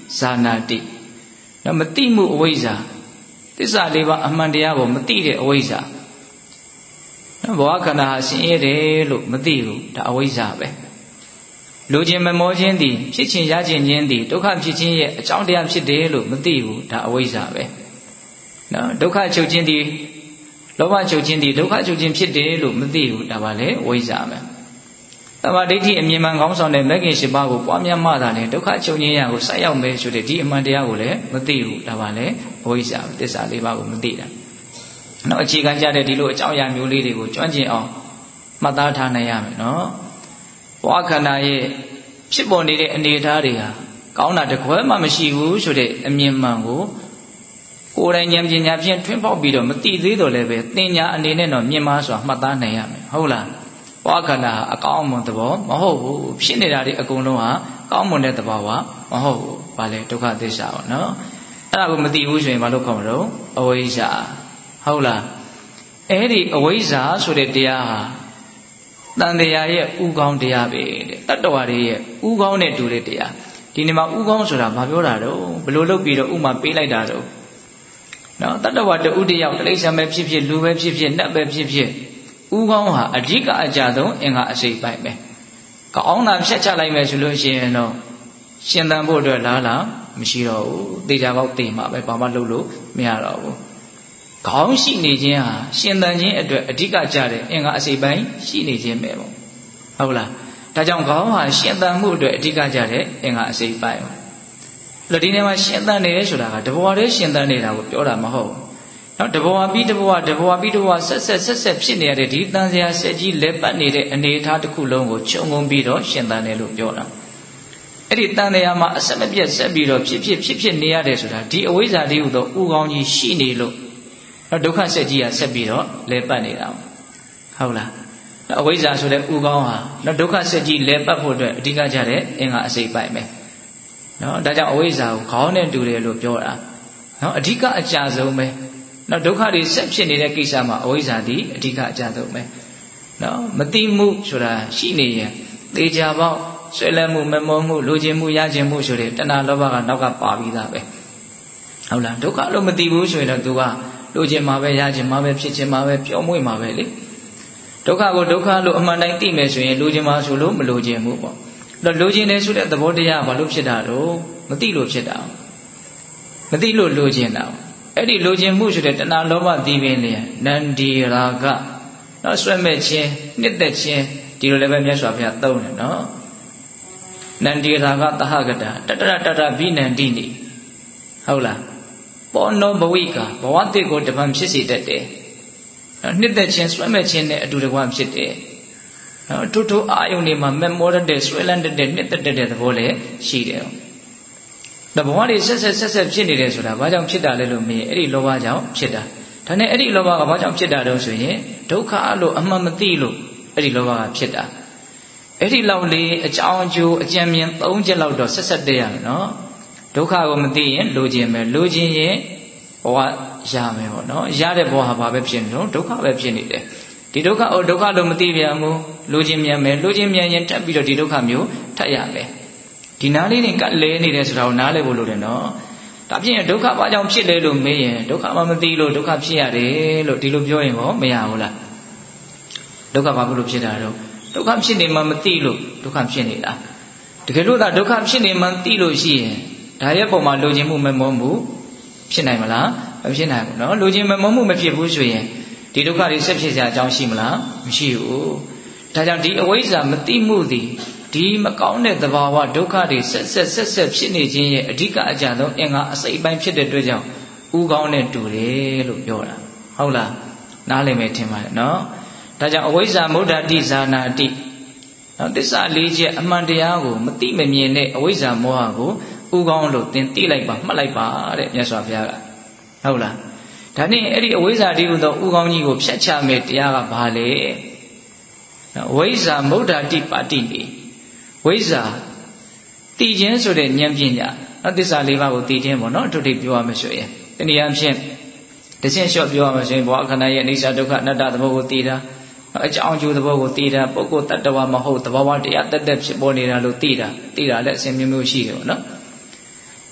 ဇာနာတိနော်မတိမှုအဝိဇ္ဇာသစ္စာလေးပါးအမှန်တရားကိုမတိတဲ့အဝိဇ္ဇာနော်ဘဝခန္ဓာဟာဆင်းရဲတယ်လို့မသိဘူးဒါအဝိဇ္ဇာပဲလူချင်းမမောခြင်းသည်ဖြစ်ခြင်းရခြင်းခြင်းသည်ဒုက္ခဖြစ်ခြင်းရဲ့အကြောင်းတရားဖြစ်တယ်လို့မသိဘူးဒါအဝိဇ္ဇာပဲနော်ဒုက္ခချုပ်ခြင်းသည်လောဘချုပ်ခြင်းသည်ဒုက္ခချုပ်ခြင်းဖြစ်တယ်လို့မသိဘူးဒါပါလေဝိဇ္ဇာပဲသမာဓိဋ္ဌိအမြင်မှန်ကောင်းဆောင်တဲ့မဂ္ဂင်၈ပါးကိုပွားများမှသာလေဒုက္ခချုပ်ခြင်းရကိုဆက်ရောက်မယ်ဆိုတဲ့ဒီအမှန်တရားကိုလည်းမသိဘူးဒါပါလေဝိဇ္ဇာသစ္စာလေးပါးကိုမသိတာနော်အခြေခံကြတဲ့ဒီလိုအကြောင်းအရာမျိုးလေးတွေကိုကျွမ်းကျင်အောင်မှတ်သားထားနိုင်ရမယ်နော်ဘဝခန္ဓာရဲ့ဖြစ်ပေါ်နေတဲ့အနေအထားတွေဟာကောင်းတာတကွဲမှမရှိဘူးဆိုတဲ့အမြင်မှန်ကိုကိုယ်တိုင်ဉာဏ်ပညာဖြင့်ထွန်းပေါက်ပြီးတော့မသိသေးတော့လည်းပဲသင်ညာအနေနဲ့တော့မြင်မှားစွာမှတ်သားနိုင်ရမယ်ဟုတ်လားဘဝခန္ဓာဟာအကောင်းအမွန်သဘောမဟုတ်ဘူးဖြစ်နေတာတွေအကုန်လုံးဟာကောင်းမွန်တဲ့သဘောပါမဟုတ်ဘူးဗာလေဒုက္ခသစ္စာပေါ့နော်အဲ့ဒါကိုမသိဘူးဆိုရင်ဘာလို့ခေါ်မလို့အဝိဇ္ဇာဟုတ်လားအဲ့ဒီအဝိဇ္ဇာဆိုတဲ့တရားဟာတန်တရားရဲ့ဥကောင်းတရားပဲတဲ့တတ္တဝါတွေရဲ့ဥကောင်းနဲ့တူတဲ့တရားဒီနေ့မှာဥကောင်းဆိုတာဘာပြောတာတော့ဘယ်လိုလုပ်ပြီးတော့ဥမာပေးလိုက်တာတော့နော်တတ္တဝါတဥတယောက်တိရစ္ဆာန်ပဲဖြစ်ဖြစ်လူပဲဖြစ်ဖြစ်နတ်ပဲဖြစ်ဖြစ်ဥကောင်းဟာအဓိကအကြဆုံးအင်္ဂါအစိပ်ပိုင်းပဲကောင်းတာဖြတ်ချလိုက်မယ်ဆိုလို့ရှိရင်တော့ရှင်သန်ဖို့အတွက်လားလားမရှိတော့ဘူးသေချာပေါက်သေမှာပဲဘာမှလုပ်လို့မရတော့ဘူးခေါင်းရှိနေခြင်းဟာရှင်သန်ခြင်းအတွက်အဓိကကြတဲ့အင်္ဂါအစိပ်ပိုင်းရှိနေခြင်းပဲပေါ့ဟုတ်လားဒါကြောင့်ခေါင်းဟာရှင်သန်မှုအတွက်အဓိကကြတဲ့အင်္ဂါအစိပ်ပိုင်းပေါ့လို့ဒီနေ့မှာရှင်သန်နေရဆိုတာကတဘဝတည်းရှင်သန်နေတာကိုပြောတာမဟုတ်ဘူးနော်တဘဝပြီးတဘဝတဘဝပြီးတဘဝဆက်ဆက်ဆက်ဆက်ဖြစ်နေရတဲ့ဒီတန်စရာဆက်ကြီးလက်ပတ်နေတဲ့အနေအထားတစ်ခုလုံးကိုခြုံငုံပြီးတော့ရှင်သန်တယ်လို့ပြောတာအဲ့ဒီတန်တရားမှာအဆက်မပြတ်ဆက်ပြီးတော့ဖြစ်ဖြစ်ဖြစ်ဖြစ်နေရတယ်ဆိုတာဒီအဝိဇ္ဇာတည်းဟူသောဥကောင်းကြီးရှိနေလို့နော်ဒုက္ခဆက်ကြီးကဆက်ပြီးတော့လက်ပတ်နေတာဟုတ်လားအဝိဇ္ဇာဆိုတဲ့ဥကောင်းဟာနော်ဒုက္ခဆက်ကြီးလက်ပတ်ဖို့အတွက်အဓိကကြတဲ့အင်္ဂါအစိပ်ပိုင်းပဲနော်ဒါကြောင့်အဝိဇ္ဇာကိုခေါင်းနဲ့တူတယ်လို့ပြောတာနော်အဓိကအကြဆုံးပဲနော်ဒုက္ခတွေဆက်ဖြစ်နေတဲ့ကိစ္စမှာအဝိဇ္ဇာသည်အဓိကအကြဆုံးပဲနော်မသိမှုဆိုတာရှိနေရင်သေချာပေါက်ဆွဲလန်းမှုမမောမှုလိုချင်မှုရချင်မှုဆိုတဲ့တဏှာလောဘကနောက်ကပါပြီးသားပဲဟုတ်လားဒုက္ခလို့မသိဘူးဆိုရင်တော့ तू ကလိုချင်မှာပဲရချင်မှာပဲဖြစ်ချင်မှာပဲပျော်မွေ့မှာပဲလေဒုက္ခကိုဒုက္ခလို့အမှန်တိုင်းသိမယ်ဆိုရင်လိုချင်မှာဆိုလို့မလိုချင်ဘူးပေါ့အဲ့တော့လိုချင်တယ်ဆိုတဲ့သဘောတရားဘာလို့ဖြစ်တာတော့မသိလို့ဖြစ်တာမသိလို့လိုချင်တာအဲ့ဒီလိုချင်မှုဆိုတဲ့တဏှာလောဘသီးပင်လေနန္ဒီရာဂနော်ဆွဲမဲ့ခြင်းနှစ်သက်ခြင်းဒီလိုလည်းပဲမြတ်စွာဘုရားသုံးတယ်နော်နန္ဒီရာဂသဟကတာတတရတတဘိနန္တိနိဟုတ်လားပောနောဘဝိကာဘဝတိကိုတပံဖြစ်စေတတ်တယ်နော်နှစ်သက်ခြင်းဆွဲမဲ့ခြင်းနဲ့အတူတကွဖြစ်တယ်နော်အထူးထူးအာယုန်တွေမှာမက်မောရတဲ့ဆွဲလန်းတဲ့နှစ်သက်တဲ့သဘောလည်းရှိတယ်တဘဝတွေဆက်ဆက်ဆက်ဆက်ဖြစ်နေတယ်ဆိုတာဘာကြောင့်ဖြစ်တာလဲလို့မေးအဲ့ဒီလောဘကြောင့်ဖြစ်တာဒါနဲ့အဲ့ဒီလောဘကဘာကြောင့်ဖြစ်တာတော့ဆိုရင်ဒုက္ခလို့အမှန်မသိလို့အဲ့ဒီလောဘကဖြစ်တာအဲ့ဒီလောက်လေးအကြောင်းအကျိုးအကျဉ်းမြင်၃ချက်လောက်တော့ဆက်ဆက်တည်းရမယ်နော်ဒုက္ခကိုမသိရင်လိုချင်မယ်လိုချင်ရင်ဘဝရမယ်ပေါ့နော်ရတဲ့ဘဝဟာဘာပဲဖြစ်နေတော့ဒုက္ခပဲဖြစ်နေတယ်ဒီဒုက္ခအိုဒုက္ခလို့မသိပြန်ဘူးလိုချင်မြန်မယ်လိုချင်မြန်ရင်တက်ပြီးတော့ဒီဒုက္ခမျိုးထပ်ရမယ်ဒီနားလေးတွေကလဲနေတယ်ဆိုတာကိုနားလဲဖို့လိုတယ်နော်ဒါဖြစ်ရင်ဒုက္ခဘာကြောင့်ဖြစ်လဲလို့မေးရင်ဒုက္ခမှမသိလို့ဒုက္ခဖြစ်ရတယ်လို့ဒီလိုပြောရင်ဟောမရဘူးလားဒုက္ခဘာလို့ဖြစ်တာတော့ဒုက္ခဖြစ်နေမှမသိလို့ဒုက္ခဖြစ်နေတာတကယ်လို့သာဒုက္ခဖြစ်နေမှသိလို့ရှိရင်ဒါရဲ့ပုံမှာလိုချင်မှုမမောမှုဖြစ်နိုင်မလားမဖြစ်နိုင်ဘူးနော်လိုချင်မမောမှုမဖြစ်ဘူးဆိုရင်ဒီဒုက္ခတွေဆက်ဖြစ်စရာအကြောင်းရှိမလားမရှိဘူးဒါကြောင့်ဒီအဝိဇ္ဇာမသိမှုသည်ဒီမကောင်းတဲ့သဘာဝဒုက္ခတွေဆက်ဆက်ဆက်ဆက်ဖြစ်နေခြင်းရဲ့အဓိကအကြဆုံးအင်္ဂါအစိပ်ပိုင်းဖြစ်တဲ့အတွက်ကြောင့်ဥကောင်းနဲ့တူတယ်လို့ပြောတာဟုတ်လားနားလည်မယ်ထင်ပါတယ်နော်ဒါကြောင့်အဝိဇ္ဇာမုဒ္ဒတိဇာနာတိနော်သစ္စာလေးချက်အမှန်တရားကိုမသိမမြင်တဲ့အဝိဇ္ဇာမောဟကိုဥကောင်းလို့သင်သိလိုက်ပါမှတ်လိုက်ပါတဲ့မြတ်စွာဘုရားကဟုတ်လားဒါနဲ့အဲ့ဒီအဝိဇ္ဇာတည်းဟူသောဥကောင်းကြီးကိုဖြတ်ချမယ်တရားကဘာလဲနော်ဝိဇ္ဇာမုဒ္ဒတိပါတိနိဝိဇ္ဇာတည်ခြင်းဆိုတဲ့ဉာဏ်ပညာနော်သစ္စာလေးပါးကိုတည်ခြင်းပေါ့နော်အထုပ်ထိပ်ပြောရမယ်ဆိုရင်တနည်းအားဖြင့်တစ်ချက်လျှော့ပြောရမယ်ဆိုရင်ဘဝခန္ဓာရဲ့အနိစ္စဒုက္ခအနတ္တသဘောကိုတည်တာအကြောင်းအကျိုးသဘောကိုတည်တာပုဂ္ဂိုလ်တ attva မဟုတ်သဘောဝတရားတက်တက်ဖြစ်ပေါ်နေတာလို့တည်တာတည်တာလည်းအစဉ်မျိုးမျိုးရှိတယ်ပေါ့နော်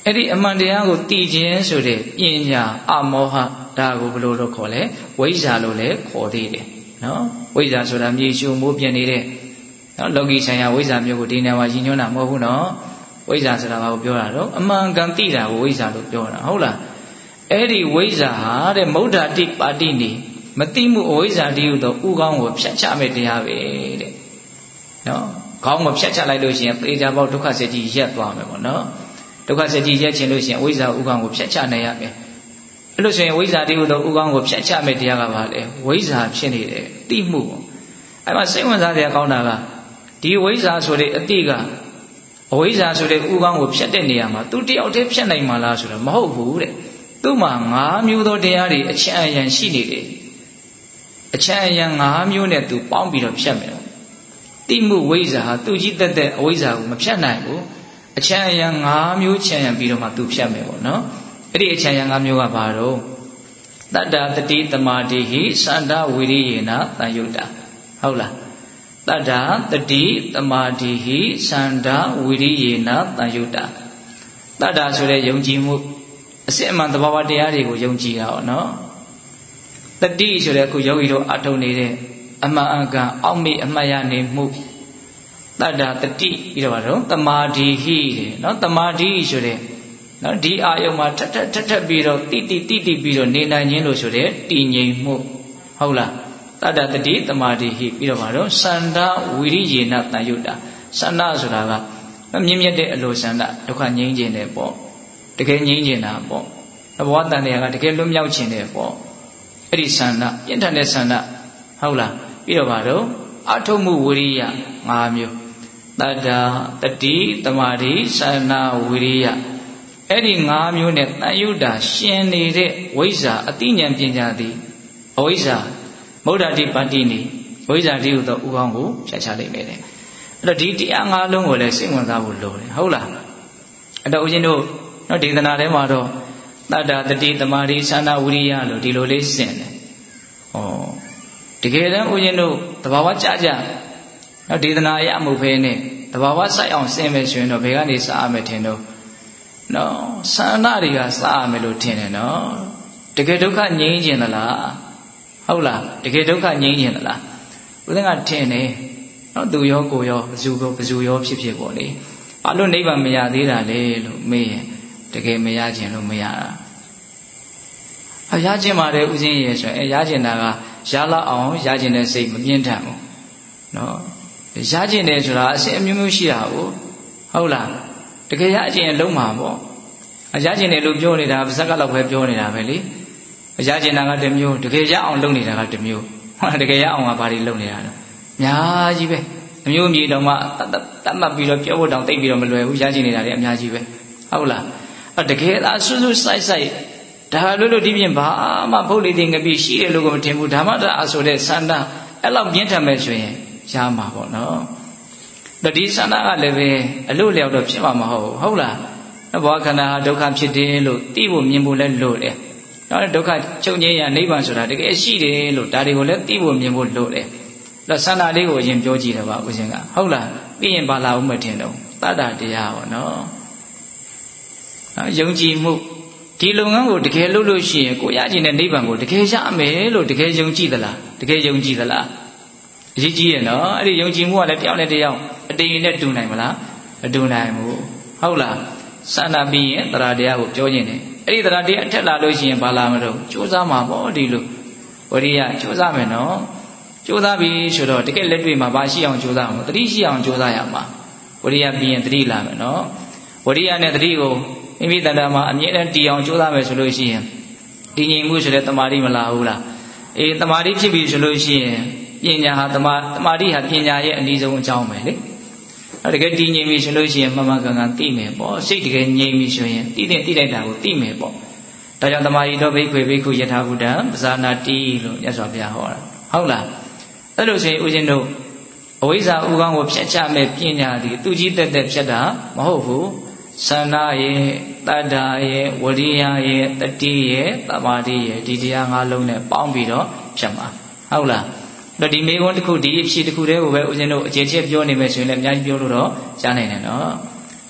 အဲ့ဒီအမှန်တရားကိုသိခြင်းဆိုတဲ့ပညာအမောဟဒါကိုဘယ်လိုလို့ခေါ်လဲဝိဇ္ဇာလို့လည်းခေါ်သေးတယ်နော်ဝိဇ္ဇာဆိုတာမြေရှုမိုးပြနေတဲ့နော်လောကီဆိုင်ရာဝိဇ္ဇာမျိုးကိုဒီနေရာမှာရည်ညွှန်းတာမဟုတ်ဘူးနော်ဝိဇ္ဇာဆိုတာဘာကိုပြောတာတော့အမှန်ကန်သိတာကိုဝိဇ္ဇာလို့ပြောတာဟုတ်လားအဲ့ဒီဝိဇ္ဇာဟာတဲ့မௌဒ္ဓတိပါတိနေမသိမှုအဝိဇ္ဇာတည်းဟူသောဥကောင်းကိုဖြတ်ချမဲ့တရားပဲတဲ့နော်ခေါင်းကိုဖြတ်ချလိုက်လို့ရှိရင်သေချာပေါက်ဒုက္ခစက်ကြီးရက်သွားမယ်ပေါ့နော်ဒုက္ခစက်ကြီးရက်ချင်လို့ရှိရင်ဝိဇ္ဇာဥကောင်းကိုဖြတ်ချနိုင်ရမယ်အဲ့လို့ဆိုရင်ဝိဇ္ဇာတည်းဟူသောဥကောင်းကိုဖြတ်ချမဲ့တရားကဘာလဲဝိဇ္ဇာဖြစ်နေတယ်သိမှုအဲ့မှာစိတ်ဝင်စားတဲ့အကောင်းတာကဒီဝိဇ္ဇာဆိုတဲ့အတိကအဝိဇ္ဇာဆိုတဲ့ဥကောင်းကိုဖြတ်တဲ့နေရာမှာသူတယောက်တည်းဖြတ်နိုင်မှာလားဆိုတော့မဟုတ်ဘူးတဲ့သူ့မှာ၅မျိုးသောတရားတွေအချမ်းအယံရှိနေတယ်အချမ်းအယံ၅မျိုးနဲ့သူပေါင်းပြီးတော့ဖြတ်မယ်တိမှုဝိဇ္ဇာဟာသူကြီးတက်တဲ့အဝိဇ္ဇာကိုမဖြတ်နိုင်ဘူးအချမ်းအယံ၅မျိုးချမ်းရံပြီးတော့မှသူဖြတ်မယ်ပေါ့နော်အဲ့ဒီအချမ်းအယံ၅မျိုးကဘာတော့တတ္တတတိတမာတိဟိသန္တာဝိရိယေနတန်ယုတ္တာဟုတ်လားတတ္တတတိတမာတိဟိသန္တာဝိရိယေနတန်ယုတ္တာတတ္တဆိုတဲ့ယုံကြည်မှုအစစ်အမှန်သဘာဝတရားတွေကိုယုံကြည်တာပေါ့နော်တတိဆိုတဲ့အခုယောဂီတို့အထုံနေတဲ့အမှန်အကန်အောက်မေ့အမှတ်ရနေမှုတတ္တတတိပြီးတော့တော့တမာတိဟိတဲ့နော်တမာတိဆိုတဲ့နော်ဒီအာယုံမှာထက်ထက်ထက်ထက်ပြီးတော့တိတိတိတိပြီးတော့နေနိုင်ခြင်းလို့ဆိုတဲ့တည်ငြိမ်မှုဟုတ်လားတတ္တတတိတမာတိဟိပြီးတော့ပါတော့စန္ဒဝိရိယေနတန်ယုတ္တာစန္ဒဆိုတာကမြင့်မြတ်တဲ့အလိုစန္ဒဒုက္ခငြိမ်းခြင်းတယ်ပေါ့တကယ်ငြိမ်းခြင်းတာပေါ့ဘဝတန်တရားကတကယ်လွတ်မြောက်ခြင်းတယ်ပေါ့အဲ့ဒီစန္ဒပြင်းထန်တဲ့စန္ဒဟုတ်လားပြီးတော့ပါတော့အထုမှုဝိရိယ၅မျိုးတတ္တတတိတမာတိစန္ဒဝိရိယအဲ့ဒီ၅မျိုးနဲ့တန်ယုတ္တာရှင်နေတဲ့ဝိဇ္ဇာအတိညာဏ်ပညာသည်အဝိဇ္ဇာမௌဒ္ဓတိပါတိနေဝိဇ္ဇာတည်းဟူသောဥကောင်းကိုဖြတ်ချလိုက်မယ်တဲ့အဲ့တော့ဒီတရား၅လုံးကိုလည်းစိတ်ဝင်စားဖို့လိုတယ်ဟုတ်လားအဲ့တော့ဦးဇင်းတို့နော်ဒေသနာထဲမှာတော့တတ္တတတိတမာတိသန္တာဝိရိယလို့ဒီလိုလေးဆင်တယ်ဩတကယ်တမ်းဦးဇင်းတို့တဘာဝကြကြနော်ဒေသနာရမှုပဲနဲ့တဘာဝစိုက်အောင်ဆင်မယ်ဆိုရင်တော့ဘယ်ကနေစရမယ်ထင်တော့နော်သန္တာတွေကစရမယ်လို့ထင်တယ်နော်တကယ်ဒုက္ခငြိမ်းခြင်းသလားဟုတ်လားတကယ်ဒုက္ခငြိမ်းခြင်းသလားဦးဇင်းကထင်တယ်နော်သူရောကိုရောဘဇူကိုဘဇူရောဖြစ်ဖြစ်ပေါ့လေဘာလို့နိဗ္ဗာန်မရသေးတာလဲလို့မေးရင်တကယ်မရခြင်းလို့မရတာအရခြင်းပါတယ်ဦးဇင်းရဲ့ဆိုရင်ရခြင်းတာကရလောက်အောင်ရခြင်းတဲ့စိတ်မပြင်းထန်ဘူးနော်ရခြင်းတယ်ဆိုတာအစဉ်အမျိုးမျိုးရှိတာကိုဟုတ်လားတကယ်ရခြင်းလုံးမှာပေါ့အရခြင်းတယ်လို့ပြောနေတာပါဇက်ကလောက်ပဲပြောနေတာပဲလေအရခြင်းတာကတစ်မျိုးတကယ်ရအောင်လုပ်နေတာကတစ်မျိုးဟုတ်တကယ်ရအောင်ကဘာတွေလုပ်နေတာလဲအများကြီးပဲအမျိုးမျိုးတောင်မှတတ်မှတ်ပြီးတော့ပြောဖို့တောင်တိတ်ပြီးတော့မလွယ်ဘူးရခြင်းနေတာတွေအများကြီးပဲဟုတ်လားအတကယ်သာစွစွစိုက်စိုက်ဒါလို့လို့ဒီပြင်ဘာမှဖုတ်လေတင်ငပြရှိတယ်လို့ကိုမထင်ဘူးဓမ္မတာအဆိုတဲ့စန္ဒအဲ့လောက်ပြင်းထန်မဲ့ဆိုရင်ရမှာပေါ့နော်ဒါဒီစန္ဒကလည်းပဲအလို့လျောက်တော့ဖြစ်မှာမဟုတ်ဘူးဟုတ်လားဘဝခန္ဓာဟာဒုက္ခဖြစ်တယ်လို့သိဖို့မြင်ဖို့လည်းလိုတယ်နော်ဒုက္ခချုပ်ငြိမ်းရာနိဗ္ဗာန်ဆိုတာတကယ်ရှိတယ်လို့ဒါတွေကိုလည်းသိဖို့မြင်ဖို့လိုတယ်ဒါစန္ဒလေးကိုအရင်ပြောကြည့်တယ်ပါဦးဇင်းကဟုတ်လားပြီးရင်ဘာလာဦးမထင်တော့တတ္တတရားပေါ့နော်ယုံကြည်မှုဒီလုပ်ငန်းကိုတကယ်လုပ်လို့ရှိရင်ကိုရခြင်းတဲ့နိဗ္ဗာန်ကိုတကယ်ရမယ်လို့တကယ်ယုံကြည်သလားတကယ်ယုံကြည်သလားအရေးကြီးရဲ့နော်အဲ့ဒီယုံကြည်မှုကလည်းတယောက်နဲ့တယောက်အတေရင်နဲ့တူနိုင်မလားမတူနိုင်ဘူးဟုတ်လားစန္ဒပြီးရင်တရားတရားကိုပြောခြင်းတယ်အဲ့ဒီတရားတရားအထက်လာလို့ရှိရင်ဘာလာမလို့ကြိုးစားမှာပေါ့ဒီလိုဝရိယကြိုးစားမယ်နော်ကြိုးစားပြီဆိုတော့တကယ်လက်တွေ့မှာဘာရှိအောင်ကြိုးစားအောင်တတိရှိအောင်ကြိုးစားရမှာဝရိယပြီးရင်တတိလာမယ်နော်ဝရိယနဲ့တတိကိုမိမိတဏ္ဍာမှာအမြဲတမ်းတည်အောင်ကြိုးစားမယ်ဆိုလို့ရှိရင်တည်ငြိမ်မှုဆိုတဲ့တမာတိမလာဘူးလားအေးတမာတိဖြစ်ပြီဆိုလို့ရှိရင်ပညာဟာတမာတမာတိဟာပညာရဲ့အနည်းဆုံးအကြောင်းပဲလေအဲတကယ်တည်ငြိမ်ပြီဆိုလို့ရှိရင်မှန်မှန်ကန်ကန်သိမယ်ပေါ့စိတ်တကယ်ငြိမ်ပြီဆိုရင်တည်တဲ့တည်လိုက်တာကိုသိမယ်ပေါ့ဒါကြောင့်တမာတိတော့ဘိက္ခွေဘိက္ခုယထာဘုဒ္ဓံပဇာနာတိလို့မြတ်စွာဘုရားဟောတာဟုတ်လားအဲ့လိုဆိုရင်ဦးဇင်းတို့အဝိဇ္ဇာဥကောင်းကိုဖြတ်ချမဲ့ပညာသည်သူကြီးတက်တက်ဖြတ်တာမဟုတ်ဘူးစန္ဒရဲ့တတ္တာရဲ့ဝရိယရဲ့တတိရဲ့သမာဓိရဲ့ဒီတရား၅လုံးနဲ့ပေါင်းပြီးတော့ဖြတ်မှာဟုတ်လားဒါဒီမေခွန်းတစ်ခုဒီအဖြစ်တစ်ခုတည်းကိုပဲဦးဇင်းတို့အခြေချက်ပြောနေမယ်ဆိုရင်လည်းအများကြီးပြောလို့တော့ကြားနိုင်တယ်နော်ဒါ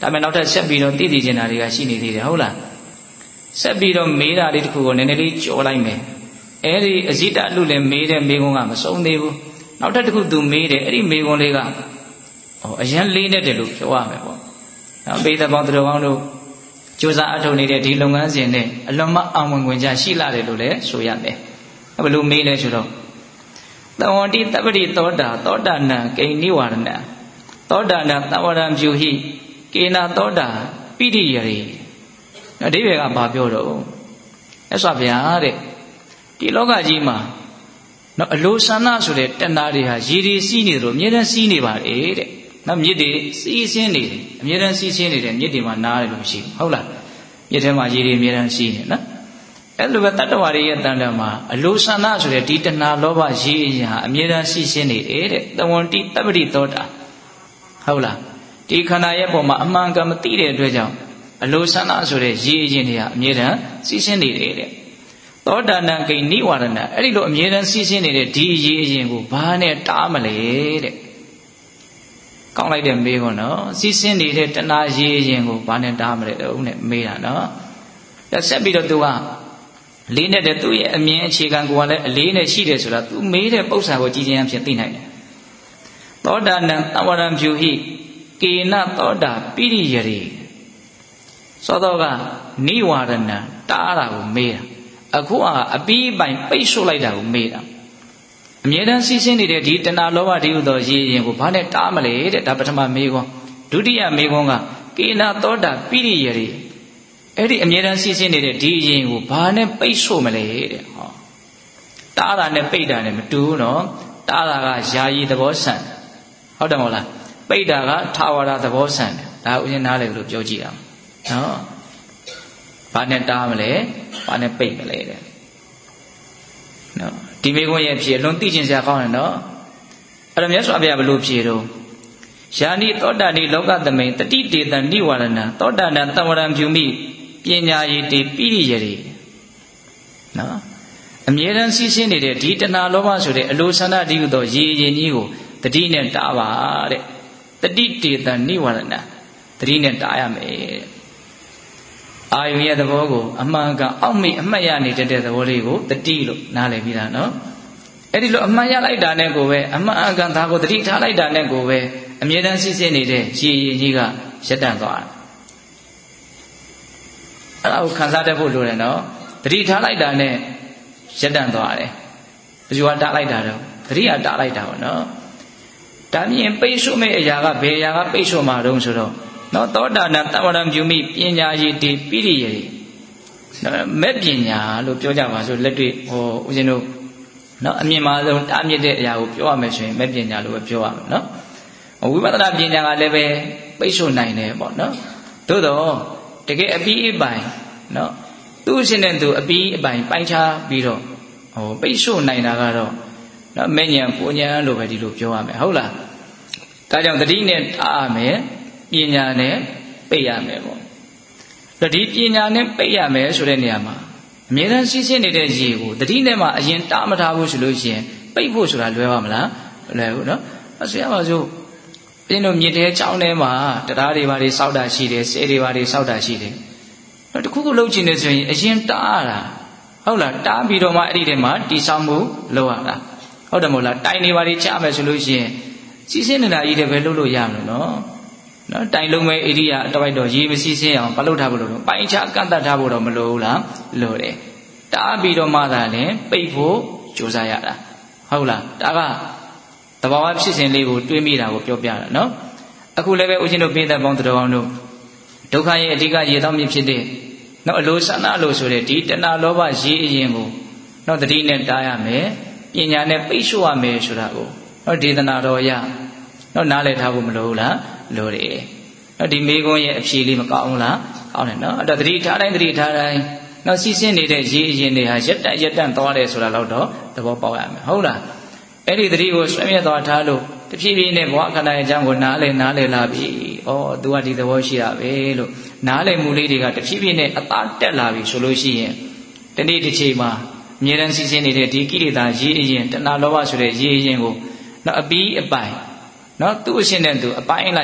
ဒါပေမဲ့နောက်ထပ်ဆက်ပြီးတော့သိသိချင်တာတွေကရှိနေသေးတယ်ဟုတ်လားဆက်ပြီးတော့မေးတာလေးတစ်ခုကိုနည်းနည်းလေးကြော်လိုက်မယ်အဲ့ဒီအဇိတလူလည်းမေးတဲ့မေးခွန်းကမဆုံးသေးဘူးနောက်ထပ်တစ်ခုသူမေးတယ်အဲ့ဒီမေးခွန်းလေးကဟောအရင်လေးနဲ့တယ်လို့ပြောရမယ်ပေါ့နော်ပေသက်ပေါင်းသူတော်ကောင်းတို့ကြိုးစားအထောက်နေတဲ့ဒီလုပ်ငန်းစဉ်နဲ့အလွန်မှအောင်ဝင်ခွင့်ကြရှိလာတယ်လို့လည်းဆိုရမယ်ဘယ်လိုမေးလဲဆိုတော့သဝန္တိတပ္ပတိသောတာသောတာနံကိဏိဝရဏသောတာနံသဝရံပြုဟိကေနာသောတာပိဋိယရေအဓိပ္ပာယ်ကဘာပြောတော့အဲ့ဆိုဗျာတဲ့ဒီလောကကြီးမှာနော်အလိုဆန္ဒဆိုတဲ့တဏှာတွေဟာရည်ရည်စီးနေတယ်လို့အမြဲတမ်းစီးနေပါလေတဲ့နော်မြစ်တွေစီးဆင်းနေတယ်အမြဲတမ်းစီးဆင်းနေတယ်မြစ်တွေမှာနားတယ်လို့မရှိဘူးဟုတ်လားမြစ်ထဲမှာရည်ရည်အမြဲတမ်းစီးနေနော်အဲ့လိုပဲတတ္တဝါတွေရဲ့တန်တမှာအလိုဆန္ဒဆိုတဲ့ဒီတဏှာလောဘရည်ရည်ဟာအမြဲတမ်းစီးဆင်းနေတယ်တဲ့သဝန္တိတပ္ပတိသောတာဟုတ်လားဒီခန္ဓာရဲ့ပုံမှာအမှန်ကမသိတဲ့အတွက်ကြောင့်အလိုဆန္ဒဆိုတဲ့ရည်ရည်တွေဟာအမြဲတမ်းစီးဆင်းနေတယ်တဲ့သောတာနံကိဏိဝရဏအဲ့ဒီလိုအမြဲတမ်းစီးဆင်းနေတဲ့ဒီရည်ရည်ကိုဘာနဲ့တားမလဲတဲ့ကောင်းလိုက်တဲ့မေးခွန်းနော်စီးဆင်းနေတဲ့တဏှာရည်ရည်ကိုဘာနဲ့တားမလဲတော့နဲ့မေးတာနော်ဆက်ပြီးတော့သူကလေးနဲ့တဲ့သူ့ရဲ့အမြင်အခြေခံကိုကလည်းအလေးနဲ့ရှိတယ်ဆိုတာသူမေးတဲ့ပု္ပ္ပာကိုကြည်ချင်းအဖြစ်သိနိုင်တယ်သောတာနံသဝရံပြုဟိကေနသောတာပိရိယရေသောတော့ကနိဝရဏတားတာကိုမေးတာအခုကအပီးပိုင်ပိတ်ဆို့လိုက်တာကိုမေးတာအမြဲတမ်းစီးဆင်းနေတဲ့ဒီတဏှာလောဘတည်းဟူသောရည်ရင်ကိုဘာနဲ့တားမလဲတဲ့ဒါပထမမေးခွန်းဒုတိယမေးခွန်းကကေနသောတာပိရိယရေအဲ့ဒီအမြဲတမ်းစီးဆင်းနေတဲ့ဒီရင်ကိုဘာနဲ့ပိတ်ဆို့မလဲတဲ့ဟောတားတာနဲ့ပိတ်တာနဲ့မတူဘူးနော်တားတာကယာယီသဘောဆန်ဟုတ်တယ်မဟုတ်လားပိတ်တာကထာဝရသဘောဆန်တယ်ဒါဥစဉ်နားလေလို့ပြောကြည့်အောင်နော်ဘာနဲ့တားမလဲဘာနဲ့ပိတ်မလဲတဲ့နော်ဒီမိခွန်းရဲ့ဖြေအလွန်သိကျင်စရာကောင်းတယ်နော်အဲ့တော့မြတ်စွာဘုရားဘယ်လိုဖြေတော့ယာနိသောတာနိလောကသမိန်တတိတေတံနိဝရဏသောတာနံသဝရံပြုမိပညာယေတိပိရိယရေနော်အမြဲတမ်းစီးဆင်းနေတဲ့ဒီတဏှာလောဘဆိုတဲ့အလိုဆန္ဒတည်းဟူသောရည်ရည်ကြီးကိုတတိနဲ့တားပါတဲ့တတိတေတံနိဝရဏတတိနဲ့တားရမယ်တဲ့အာယုရဲ့သဘောကိုအမှန်ကန်အောက်မေ့အမှတ်ရနေတဲ့သဘောလေးကိုတတိလို့နားလည်ပြီးတာနော်အဲ့ဒီလိုအမှန်ရလိုက်တာနဲ့ကိုပဲအမှန်အကန်သားကိုတတိထားလိုက်တာနဲ့ကိုပဲအမြဲတမ်းစီးဆင်းနေတဲ့ရည်ရည်ကြီးကရပ်တန့်သွားတယ်အဲ့ဒါကိုခံစားတတ်ဖို့လိုတယ်နော်တတိထားလိုက်တာနဲ့ရပ်တန့်သွားတယ်ဘယ်သူကတားလိုက်တာတော့တတိကတားလိုက်တာပေါ့နော်ဒါမြင်ပိတ်ဆို့မဲ့အရာကဘယ်အရာကပိတ်ဆို့မှာတုံးဆိုတော့နော်သောတာနံသဝရံပြုမိပညာယေတိပိရိယရေမဲ့ပညာလို့ပြောကြပါဆိုလက်တွေ့ဟောဦးဇင်းတို့နော်အမြင်မှာဆုံးတားမြစ်တဲ့အရာကိုပြောရမယ်ဆိုရင်မဲ့ပညာလို့ပဲပြောရမယ်နော်ဝိပဿနာပညာကလည်းပဲပိတ်ဆို့နိုင်တယ်ပေါ့နော်သို့တော့တကယ်အပြီးအပိုင်နော်သူ့အရှင်နဲ့သူအပြီးအပိုင်ပိုင်းခြားပြီးတော့ဟောပိတ်ဆို့နိုင်တာကတော့နော်မဲ့ညာပူညာလို့ပဲဒီလိုပြောရမယ်ဟုတ်လားဒါကြောင့်တတိနဲ့ထားရမယ်ပညာနဲ့ပိတ်ရမယ်ပေါ့ဒါဒီပညာနဲ့ပိတ်ရမယ်ဆိုတဲ့နေရာမှာအမြဲတမ်းစီးဆင်းနေတဲ့ရေကိုတတိနဲ့မှအရင်တားမထားဘူးဆိုလို့ရှိရင်ပိတ်ဖို့ဆိုတာလွယ်ပါမလားမလွယ်ဘူးနော်အဲဆိုရပါစို့ပြင်းတို့မြစ်တဲချောင်းထဲမှာတရားတွေဘာတွေစောက်တာရှိတယ်ဆဲတွေဘာတွေစောက်တာရှိတယ်တော့တခုခုလုပ်ချင်နေဆိုရင်အရင်တားရတာဟုတ်လားတားပြီးတော့မှအဲ့ဒီထဲမှာတိဆောက်မှုလုပ်ရတာဟုတ်တယ်မဟုတ်လားတိုင်တွေဘာတွေချမယ်ဆိုလို့ရှိရင်စီးဆင်းနေတာကြီးတယ်ပဲလုပ်လို့ရမှာနော်နော်တိုင်လုံးမဲ့ဧရိယာအတော့တော့ရေမစီးဆင်းအောင်မလုပ်ထားဘူးလို့ပိုင်းခြားကန့်တတ်ထားဖို့တော့မလိုဘူးလားလိုတယ်တားပြီးတော့မှသာလည်းပိတ်ဖို့ကြိုးစားရတာဟုတ်လားဒါကသဘာဝဖြစ်စဉ်လေးကိုတွေးမိတာကိုပြောပြတာနော်အခုလည်းပဲဦးဇင်းတို့ပိဿပေါင်းတော်အောင်တို့ဒုက္ခရဲ့အဓိကရေတောင်းမြစ်ဖြစ်တဲ့နော်အလိုဆန္ဒလို့ဆိုတဲ့ဒီတဏှာလောဘရေအရင်ကိုနော်တတိနဲ့တားရမယ်ပညာနဲ့ပိတ်ဆို့ရမယ်ဆိုတာကိုနော်ဒေသနာတော်ရနော်နားလည်ထားဖို့မလိုဘူးလားလိုတယ်နော်ဒီမိကုန်းရဲ့အဖြေလေးမကောင်းဘူးလားကောင်းတယ်နော်အဲ့တော့တတိထားတိုင်းတတိထားတိုင်းနော်စီးဆင်းနေတဲ့ရေအရင်တွေဟာရက်တက်ရက်တက်သွားတယ်ဆိုတာတော့သဘောပေါက်ရမယ်ဟုတ်လားအဲ့ဒီတတိကိုဆွေးမြဲသွားထားလို့တဖြည်းဖြည်းနဲ့ဘဝခန္ဓာရဲ့အကြောင်းကိုနားလည်နားလည်လာပြီဩ तू ကဒီသဘောရှိတာပဲလို့နားလည်မှုလေးတွေကတဖြည်းဖြည်းနဲ့အသားတက်လာပြီဆိုလို့ရှိရင်တနေ့တစ်ချိန်မှာအမြဲတမ်းစီးဆင်းနေတဲ့ဒီကိလေသာရေအရင်တဏှာလောဘဆိုတဲ့ရေအရင်ကိုနော်အပီးအပိုင်နော်သူ့အရှင်နဲ့သူအပိုင်းလိုက်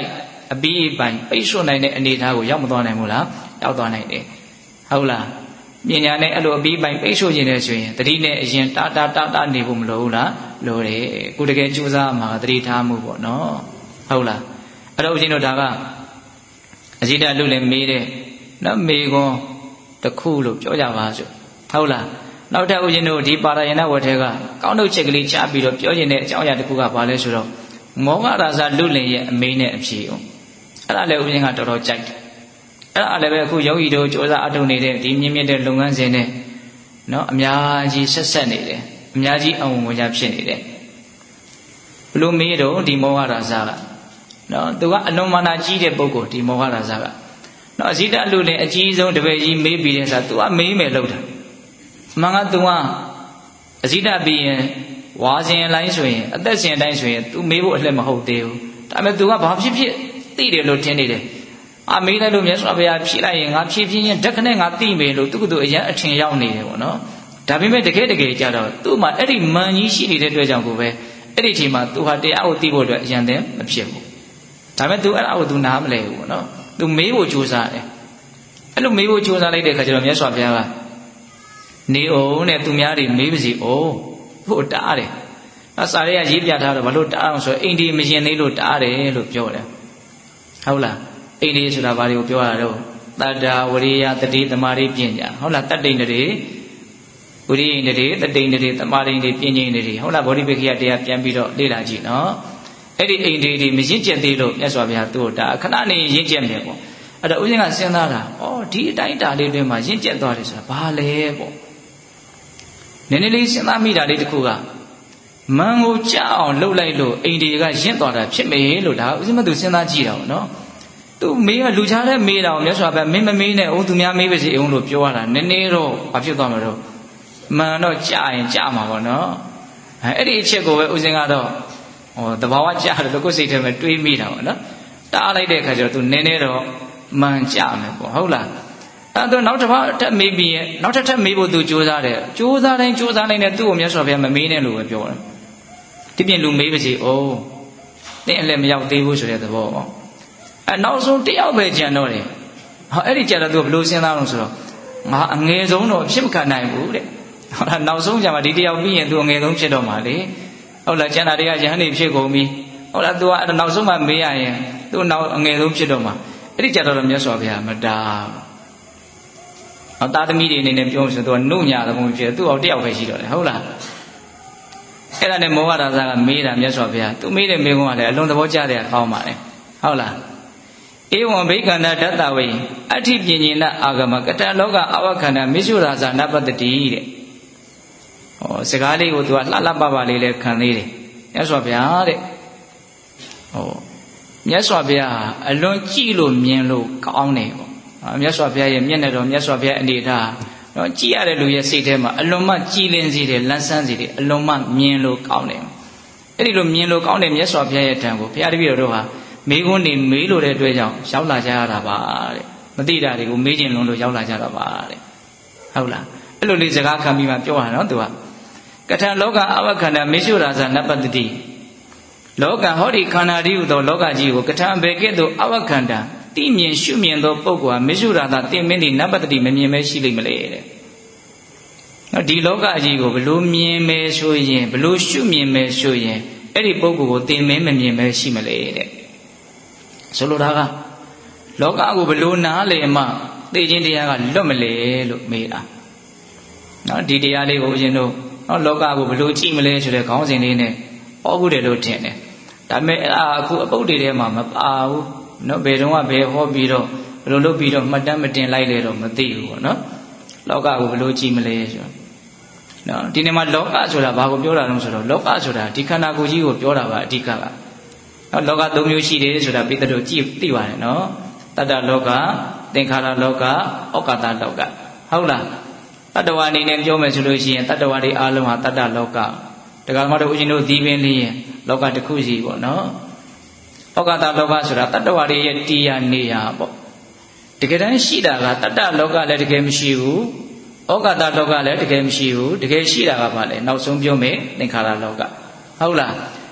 အပီးပိုင်ပိတ်ဆို့နိုင်တဲ့အနေအထားကိုရောက်မသွားနိုင်ဘူးလားရောက်သွားနိုင်တယ်ဟုတ်လားပညာနဲ့အဲ့လိုအပီးပိုင်ပိတ်ဆို့ခြင်းနဲ့ဆိုရင်တတိနဲ့အရင်တာတာတာတာနေဖို့မလိုဘူးလားလိုတယ်ကိုတကယ်ကြိုးစားမှာတတိထားမှုပေါ့နော်ဟုတ်လားအဲ့တော့ဦးဇင်းတို့ဒါကအဇိတလူလည်းမေးတဲ့နော်မေကွန်တစ်ခုလို့ပြောကြပါစို့ဟုတ်လားနောက်ထပ်ဦးဇင်းတို့ဒီပါရယနာဝတ်ထဲကကောင်းထုတ်ချက်ကလေးချပြီးတော့ပြောခြင်းတဲ့အကြောင်းအရာတစ်ခုကဘာလဲဆိုတော့မောဟရာဇလူလင်ရဲ့အမေးနဲ့အဖြေအောင်အဲ့ဒါလည်းဦးဇင်းကတော်တော်ကြိုက်တယ်အဲ့ဒါလည်းပဲအခုယောဂီတို့စ조사အထုတ်နေတဲ့ဒီမြင့်မြင့်တဲ့လုပ်ငန်းစဉ်နဲ့နော်အများကြီးဆက်ဆက်နေတယ်အများကြီးအဝင်ဝင်ကြဖြစ်နေတယ်ဘလို့မေးတော့ဒီမောဟရာဇကနော်သူကအလွန်မာနာကြီးတဲ့ပုဂ္ဂိုလ်ဒီမောဟရာဇကနော်အဇိတလူလင်အကြီးဆုံးတပည့်ကြီးမေးပြီးတဲ့ဆိုသူကမေးမယ်လို့တာမှန်ကသူကအဇိတပြီးရင်ဝါစဉ်အတိုင်းဆိုရင်အသက်ရှင်အတိုင်းဆိုရင် तू မေးဖို့အလှည့်မဟုတ်သေးဘူးဒါပေမဲ့ तू ကဘာဖြစ်ဖြစ်သိတယ်လို့ထင်နေတယ်အာမေးလိုက်လို့မြတ်စွာဘုရားဖြေလိုက်ရင်ငါဖြေပြင်းရင်ဓက္ခနဲ့ငါသိမယ်လို့သူကသူအရင်အထင်ရောက်နေတယ်ပေါ့နော်ဒါပေမဲ့တကယ်တကယ်ကြတော့သူ့မှာအဲ့ဒီမန်ကြီးရှိနေတဲ့အတွက်ကြောင့်ကိုပဲအဲ့ဒီအချိန်မှာ तू ဟာတရားကိုသိဖို့အတွက်အရင်တည်းမဖြစ်ဘူးဒါပေမဲ့ तू အဲ့ဒါကို तू နားမလဲဘူးပေါ့နော် तू မေးဖို့ကြိုးစားတယ်အဲ့လိုမေးဖို့ကြိုးစားလိုက်တဲ့အခါကျတော့မြတ်စွာဘုရားကနေအောင်နဲ့သူများတွေမေးပါစီအောင်ဖို့တားတယ်အစာရဲကရေးပြထားတော့ဘာလို့တားအောင်ဆိုအိန္ဒိမရင်သေးလို့တားတယ်လို့ပြောတယ်ဟုတ်လားအိန္ဒိဆိုတာဘာတွေကိုပြောရတော့တတ္တာဝရိယတတိသမာဓိပညာဟုတ်လားတတ္တိန်တွေဝရိယင်တွေတတ္တိန်တွေသမာဓိတွေပညာတွေဟုတ်လားဗောဓိပက္ခိယတရားပြန်ပြီးတော့လေ့လာကြည့်နော်အဲ့ဒီအိန္ဒိတွေမရင့်ကျက်သေးလို့မြတ်စွာဘုရားသူ့ကိုဒါခဏနေရင့်ကျက်မယ်ပေါ့အဲ့တော့ဦးဇင်းကစဉ်းစားတာဩဒီအတိုင်းတာလေးတွင်မှာရင့်ကျက်သွားတယ်ဆိုတာဘာလဲပေါ့နည်းနည်းလေးစဉ်းစားမိတာလေးတစ်ခုကမန်ကိုကြောက်အောင်လှုပ်လိုက်လို့အိန္ဒိယကရင့်သွားတာဖြစ်မယ်လို့ဒါဦးဇင်းမသူစဉ်းစားကြည့်တာပေါ့နော်သူမေးကလူချားတဲ့မေးတာကိုမြတ်စွာဘုရားမင်းမမေးနဲ့ဦးသူများမေးပါစေအောင်လို့ပြောရတာနည်းနည်းတော့ဘာဖြစ်သွားမှာတော့မန်တော့ကြာရင်ကြာမှာပေါ့နော်အဲအဲ့ဒီအချက်ကိုပဲဦးဇင်းကတော့ဟောတဘာဝကြာတယ်လို့ကိုယ်စိတ်ထဲမှာတွေးမိတာပေါ့နော်တားလိုက်တဲ့အခါကျတော့သူနည်းနည်းတော့မန်ကြာမယ်ပေါ့ဟုတ်လားအဲ့တော့နောက်တစ်ခါတက်မေးပြီးရင်နောက်တစ်ထပ်မေးဖို့သူကြိုးစားတယ်ကြိုးစားတိုင်းကြိုးစားတိုင်းနဲ့သူ့ကိုမြတ်စွာဘုရားမမေးနဲ့လို့ပဲပြောတယ်ဒီပြင်လူမေးပါစီအိုးတင်းအလည်းမရောက်သေးဘူးဆိုတဲ့သဘောပေါ့အဲနောက်ဆုံးတယောက်ပဲကြံတော့တယ်ဟောအဲ့ဒီကြံတော့သူကဘယ်လိုစဉ်းစားလို့ဆိုတော့ငါအငယ်ဆုံးတော့ဖြစ်မခံနိုင်ဘူးတဲ့ဟုတ်လားနောက်ဆုံးကြမှာဒီတယောက်ပြီးရင်သူအငယ်ဆုံးဖြစ်တော့မှာလေဟုတ်လားကျန်တာတွေကရဟန်းနေဖြစ်ကုန်ပြီဟုတ်လားသူကအဲ့နောက်ဆုံးမှမေးရရင်သူနောက်အငယ်ဆုံးဖြစ်တော့မှာအဲ့ဒီကြတော့မြတ်စွာဘုရားမတားဟောတာသမီတွေအနေနဲ့ပြောဆိုသူကနှုတ်ညာသဘောဖြစ်တယ်သူ့အောင်တယောက်ပဲရှိတော့တယ်ဟုတ်လားအဲ့ဒါနဲ့မောဟရာဇကမေးတာမြတ်စွာဘုရားသူမေးတဲ့မေးခွန်းကလည်းအလွန်သဘောကျတဲ့အကောင်းပါလေဟုတ်လားဧဝံဘိက္ခန္တဓတ္တဝိအဋ္ဌိပညေနအာဂမကတလောကအဝခန္ဓာမိစ္ဆုရာဇနပတ္တိတဲ့ဟောစကားလေးကိုသူကလှလှပပလေးလည်းခံသေးတယ်မြတ်စွာဘုရားတဲ့ဟောမြတ်စွာဘုရားအလွန်ကြည်လို့မြင်လို့ကောင်းတယ်ပေါ့မြတ်စွာဘုရားရဲ့မျက်နှာတော်မြတ်စွာဘုရားအနေထားတော့ကြည်ရတဲ့လူရဲ့စိတ်ထဲမှာအလွန်မှကြည်လင်စေတယ်လန်းဆန်းစေတယ်အလွန်မှမြင်လို့ကောင်းတယ်အဲ့ဒီလိုမြင်လို့ကောင်းတဲ့မြတ်စွာဘုရားရဲ့ထံကိုဘုရားတပည့်တော်တို့ဟာမေးခွန်းနေမေးလို့တဲ့အတွက်ကြောင့်ရောက်လာကြရတာပါတဲ့မသိတာတွေကိုမေးခြင်းလုံးလို့ရောက်လာကြတာပါတဲ့ဟုတ်လားအဲ့လိုလေးစကားခံပြီးမှပြောရတာနော်သူကကထံလောကအဝခန္ဓာမိစ္ဆုရာဇနပတ္တိလောကဟောဒီခန္ဓာတည်းဟူသောလောကကြီးကိုကထံဘယ်ကဲ့သို့အဝခန္ဓာတိမြင်ရှုမြင်သောပုဂ္ဂိုလ်ဟာမိစ္ဆုရာဇတင်မင်းဒီနပတ္တိမမြင်မဲရှိလိမ့်မလေတဲ့နော်ဒီလောကကြီးကိုဘလို့မြင်မဲဆိုရင်ဘလို့ရှုမြင်မဲဆိုရင်အဲ့ဒီပုဂ္ဂိုလ်ကိုတင်မင်းမမြင်မဲရှိမလေတဲ့ဆိုလိုတာကလောကကိုဘလို့နားလေမှသိခြင်းတရားကလွတ်မလဲလို့မေးတာနော်ဒီတရားလေးကိုဦးဇင်းတို့နော်လောကကိုဘလို့ကြည့်မလဲဆိုတဲ့ခေါင်းစဉ်လေးနဲ့ဟောဖို့တယ်လို့ထင်တယ်ဒါပေမဲ့အခုအပုတ်တွေထဲမှာမပါဘူးနော်ဘယ်တော့မှဘယ်ဟောပြီးတော့ဘလို့လုပ်ပြီးတော့မှတ်တမ်းမတင်လိုက်လေတော့မသိဘူးပေါ့နော်လောကကိုဘလို့ကြည့်မလဲဆိုတော့နော်ဒီနေ့မှာလောကဆိုတာဘာကိုပြောတာလဲဆိုတော့လောကဆိုတာဒီခန္ဓာကိုယ်ကြီးကိုပြောတာပါအဓိကကနော်လောကသုံးမျိုးရှိတယ်ဆိုတာပိဿတို့ကြည့်သိပါတယ်နော်တတ္တလောကသင်္ခါရလောကဩကာသလောကဟုတ်လားတတ္တဝါအနေနဲ့ပြောမယ်ဆိုလို့ရှိရင်တတ္တဝါတွေအားလုံးဟာတတ္တလောကတက္ကမတို့ဦးဇင်းတို့ဒီပင်လေးရင်လောကတစ်ခုစီပေါ့နော်ဩကာသလောကဆိုတာတတ္တဝါတွေရဲ့တရားနေရာပေါ့တကယ်တမ်းရှိတာကတတ္တလောကလည်းတကယ်မရှိဘူးဩကာသလောကလည်းတကယ်မရှိဘူးတကယ်ရှိတာကဘာလဲနောက်ဆုံးပြောမယ်သင်္ခါရလောကဟုတ်လား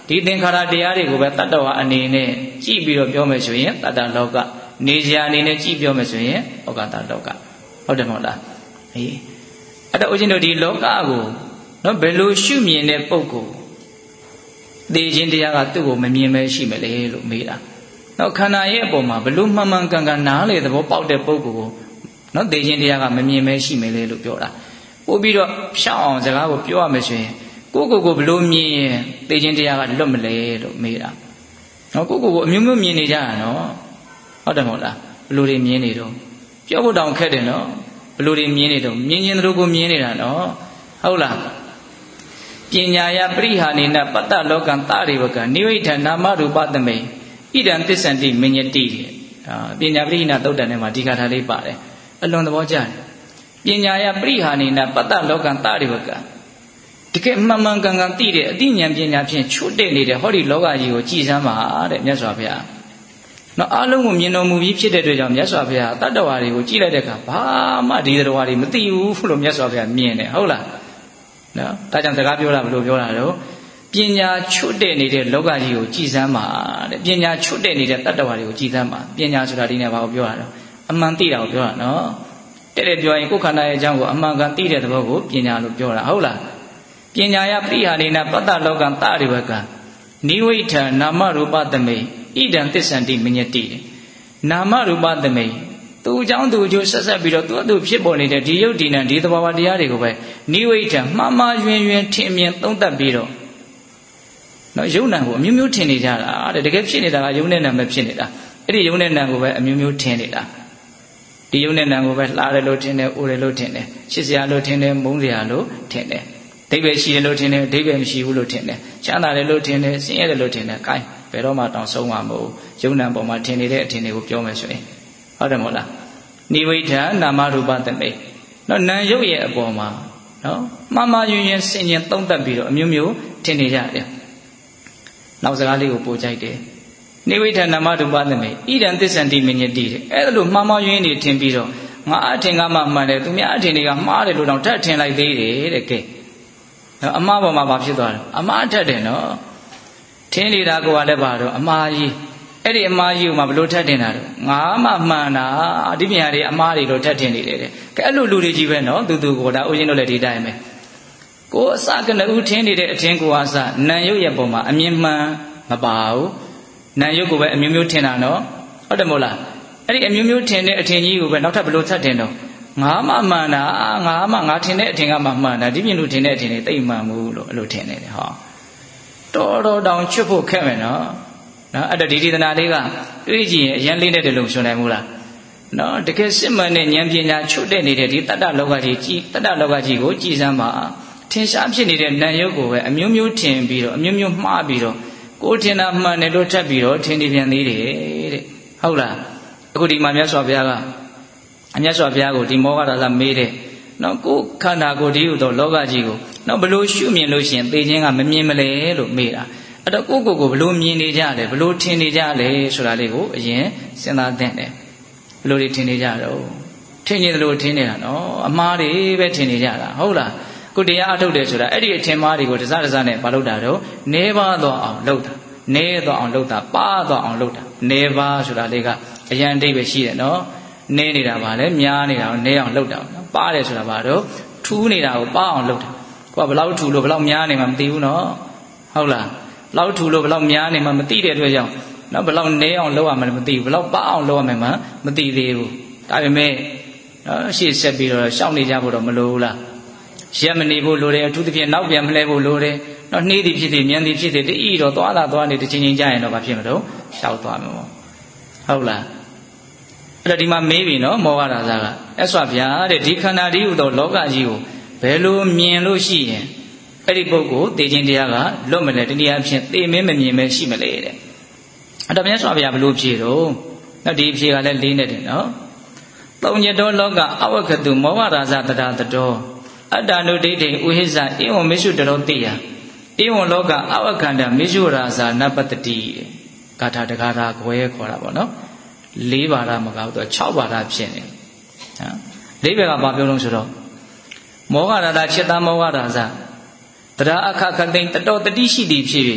ဒီသင်္ခါရတရားတွေကိုပဲတတ္တဝါအနေနဲ့ကြည့်ပြီးတော့ပြောမယ်ဆိုရင်တတ္တလောကနေစရာအနေနဲ့ကြည့်ပြောမယ်ဆိုရင်ဩကာသလောကဟုတ်တယ်မဟုတ်လားအေးအဲ့တော့ဦးဇင်းတို့ဒီလောကကိုနော်ဘယ်လိုရှုမြင်တဲ့ပုဂ္ဂိုလ်သိခြင်းတရားကသူ့ကိုမမြင်ပဲရှိမလဲလို့မေးတာနော်ခန္ဓာရဲ့အပေါ်မှာဘယ်လိုမှန်မှန်ကန်ကန်နားလေသဘောပေါက်တဲ့ပုဂ္ဂိုလ်ကိုနော်သိခြင်းတရားကမမြင်ပဲရှိမလဲလို့ပြောတာပို့ပြီးတော့ဖြောင်းအောင်စကားကိုပြောရမယ်ဆိုရင်ကိုယ့်ကိုယ်ကိုဘယ်လိုမြင်ရင်သိခြင်းတရားကလွတ်မလဲလို့မေးတာနော်ကိုယ့်ကိုယ်ကိုအမျိုးမျိုးမြင်နေကြတာနော်ဟုတ်တယ်မဟုတ်လားဘယ်လိုတွေမြင်နေတော့ပြောဖို့တောင်ခက်တယ်နော်ဘယ်လိုတွေမြင်နေတော့မြင်ရင်တို့ကိုမြင်နေတာနော်ဟုတ်လားပညာယပရိဟာနေနပတ္တလောကံတရိဝကနိဝိဋ္ဌနာမရူပသမိဣဒံသစ္ဆန္တိမညတိအာပညာပရိဟိနသုတ်တန်ထဲမှာဒီကာထာလေးပါတယ်အလွန်သဘောကျတယ်ပညာယပရိဟာနေနပတ္တလောကံတရိဝကတကယ်မှန်မှန်ကန်ကန်သိတဲ့အသိဉာဏ်ပညာဖြင့်ချွတ်တဲ့နေတဲ့ဟောဒီလောကကြီးကိုကြည်စမ်းပါတဲ့မြတ်စွာဘုရားနော်အလုံးကိုမြင်တော်မူပြီးဖြစ်တဲ့အတွက်ကြောင့်မြတ်စွာဘုရားတတ္တဝါတွေကိုကြည်လိုက်တဲ့အခါဘာမှဒီတတ္တဝါတွေမသိဘူးလို့မြတ်စွာဘုရားမြင်တယ်ဟုတ်လားနော်ဒါကြောင့်စကားပြောတာဘယ်လိုပြောတာတော့ပညာချွတ်တဲ့နေတဲ့လောကကြီးကိုကြည်စမ်းပါတဲ့ပညာချွတ်တဲ့နေတဲ့တတ္တဝါတွေကိုကြည်စမ်းပါပညာဆိုတာဒီနေ့ဘာကိုပြောတာတော့အမှန်သိတာကိုပြောတာနော်တဲ့တဲ့ပြောရင်ကိုယ်ခန္ဓာရဲ့အကြောင်းကိုအမှန်ကန်သိတဲ့သဘောကိုပညာလို့ပြောတာဟုတ်လားပညာယပရိဟာနေနပတ္တလောကံတရိဝကနိဝိဋ္ဌနာမရူပသမိဣဒံသစ္ဆန္တိမညတိနာမရူပသမိသူအကြောင်းသူအကျိုးဆက်ဆက်ပြီးတော့သူ့အတူဖြစ်ပေါ်နေတဲ့ဒီယုတ်ဒီနံဒီသဘာဝတရားတွေကိုပဲနိဝိဋ္ဌမှားမှားယွင်းယွင်းထင်မြင်သုံးသပ်ပြီးတော့နော်ယုတ်နံကိုအမျိုးမျိုးထင်နေကြတာတဲ့တကယ်ဖြစ်နေတာကယုတ်နဲ့နံပဲဖြစ်နေတာအဲ့ဒီယုတ်နဲ့နံကိုပဲအမျိုးမျိုးထင်နေတာဒီယုတ်နဲ့နံကိုပဲလှတယ်လို့ထင်တယ်အိုတယ်လို့ထင်တယ်ချစ်စရာလို့ထင်တယ်မုန်းစရာလို့ထင်တယ်ဒိဗ္ဗေရှိတယ်လို့ထင်တယ်ဒိဗ္ဗေမရှိဘူးလို့ထင်တယ်ချမ်းသာတယ်လို့ထင်တယ်ဆင်းရဲတယ်လို့ထင်တယ် gain ဘယ်တော့မှတောင်ဆုံးမှာမဟုတ်ယုံနံပေါ်မှာထင်နေတဲ့အထင်တွေကိုပြောမယ်ဆိုရင်ဟုတ်တယ်မဟုတ်လားနိဝိဋ္ဌနာမရူပသမိနော်နာယုတ်ရဲ့အပေါ်မှာနော်မှားမှားယွင်းယွင်းဆင်ញင်သုံးသပ်ပြီးတော့အမျိုးမျိုးထင်နေကြတယ်နောက်စကားလေးကိုပို့ကြိုက်တယ်နိဝိဋ္ဌနာမရူပသမိဣဒံသစ္ဆန္တိမညတိတဲ့အဲ့လိုမှားမှားယွင်းနေထင်ပြီးတော့ငါအထင်ကမှမှန်တယ်သူများအထင်တွေကမှားတယ်လို့တော့ထပ်ထင်လိုက်သေးတယ်တဲ့ကဲနော်အမှားပေါ်မှာဘာဖြစ်သွားလဲအမှားထက်တယ်နော်ထင်းနေတာကိုကလည်းပါတော့အမှားကြီးအဲ့ဒီအမှားကြီးကိုမှဘလို့ထက်တင်တာတော့ငါမှမှန်တာဒီပညာတွေအမှားတွေလို့ထက်တင်နေတယ်တဲ့ကဲအဲ့လိုလူတွေကြီးပဲနော်သူသူကိုဒါဥရှင်တို့လည်းဒီတိုင်းပဲကိုအစကနဦးထင်းနေတဲ့အထင်းကိုအစနံရုပ်ရဲ့ပုံမှာအမြင်မှန်မပါဘူးနံရုပ်ကိုပဲအမျိုးမျိုးထင်တာနော်ဟုတ်တယ်မို့လားအဲ့ဒီအမျိုးမျိုးထင်တဲ့အထင်ကြီးကိုပဲနောက်ထပ်ဘလို့ထက်တင်တော့ငါမှမှန်တာငါမှငါထင်တဲ့အထင်ကမှမှန်တာဒီပြင်လူထင်တဲ့အထင်တွေတိတ်မှန်ဘူးလို့အဲ့လိုထင်နေတယ်ဟောတော်တော်တောင်ချွတ်ဖို့ခက်မယ်နော်နော်အဲ့တော့ဒီဒေသနာလေးကတွေးကြည့်ရင်အရင်လေးနဲ့တလုံးရှင်နိုင်ဘူးလားနော်တကယ်စစ်မှန်တဲ့ဉာဏ်ပညာချွတ်တဲ့နေတဲ့ဒီတတ္တလောကကြီးကြည်တတ္တလောကကြီးကိုကြည်စမ်းပါထင်ရှားဖြစ်နေတဲ့နာယုတ်ကိုပဲအမျိုးမျိုးထင်ပြီးတော့အမျိုးမျိုးမှားပြီးတော့ကိုယ်ထင်တာမှန်တယ်လို့ထပ်ပြီးတော့ထင်နေပြန်သေးတယ်တဲ့ဟုတ်လားအခုဒီမှာမြတ်စွာဘုရားကအမြတ်စွာဘုရားကိုဒီမောဂရာဇမေးတဲ့နော်ကိုယ်ခန္ဓာကိုယ်ဒီဟုသောလောကကြီးကိုနော်ဘလို့ရှုမြင်လို့ရှိရင်သိခြင်းကမမြင်မလဲလို့မေးတာအဲ့တော့ကိုယ့်ကိုယ်ကိုဘလို့မြင်နေကြလဲဘလို့ထင်နေကြလဲဆိုတာလေးကိုအရင်စဉ်းစားသင့်တယ်ဘလို့တွေထင်နေကြတော့ထင်နေတယ်လို့ထင်နေတာနော်အမှားတွေပဲထင်နေကြတာဟုတ်လားကိုတရားအထုတ်တယ်ဆိုတာအဲ့ဒီအထင်မှားတွေကိုတစားတစားနဲ့မလုပ်တာတော့နေပါတော့အောင်လုပ်တာနေတော့အောင်လုပ်တာပါတော့အောင်လုပ်တာနေပါဆိုတာလေးကအရန်အဓိပ္ပာယ်ရှိတယ်နော်နေနေတာပါလေများနေတာကိုနေအောင်လုပ်တာနော်ပါတယ်ဆိုတာပါတော့ထူးနေတာကိုပါအောင်လုပ်တာကိုကဘလောက်ထူလို့ဘလောက်များနေမှမသိဘူးနော်ဟုတ်လားဘလောက်ထူလို့ဘလောက်များနေမှမသိတဲ့အတွက်ကြောင့်နော်ဘလောက်နေအောင်လုပ်ရမှလည်းမသိဘူးဘလောက်ပါအောင်လုပ်ရမှမသိသေးဘူးဒါပေမဲ့နော်ရှေ့ဆက်ပြီးတော့ရှောင်နေကြဖို့တော့မလိုဘူးလားရက်မနေဖို့လိုတယ်အထူးသဖြင့်နောက်ပြန်မလဲဖို့လိုတယ်နော်နှေးသည်ဖြစ်သည်မြန်သည်ဖြစ်သည်တဤတော့သွားတာသွားနေတစ်ချိန်ချင်းကြာရင်တော့ဘာဖြစ်မလို့ရှောက်သွားမှာပေါ့ဟုတ်လားအဲ့တော့ဒီမှာမေးပြီနော်မောဂရာဇကအဲ့ဆိုဗျာတဲ့ဒီခန္ဓာဒီဟုသောလောကကြီးကိုဘယ်လိုမြင်လို့ရှိရင်အဲ့ဒီပုဂ္ဂိုလ်သိခြင်းတရားကလွတ်မလဲတနည်းအားဖြင့်သိမင်းမမြင်မဲရှိမလဲတဲ့အဲ့တော့မြတ်စွာဘုရားဘယ်လိုဖြေတော့နော်ဒီဖြေကလည်းလေးနေတယ်နော်သုံးညတောလောကအဝက္ခတုမောဂရာဇတတတောအတ္တနုဒိဋ္ဌိဥဟိဇဧဝံမေရှုတရောတိယဧဝံလောကအဝက္ခန္တမေရှုရာဇာနပတ္တိဂါထာတဂါထာခွဲခေါ်တာပေါ့နော်လေးပါးတာမကောက်တော့၆ပါးတာဖြစ်နေဟမ်လေးဘက်ကဘာပြောလို့ဆိုတော့မောဂရာဇာจิตတမောဂရာဇာတရားအခခသိတတော်တတိရှိသည်ဖြစ်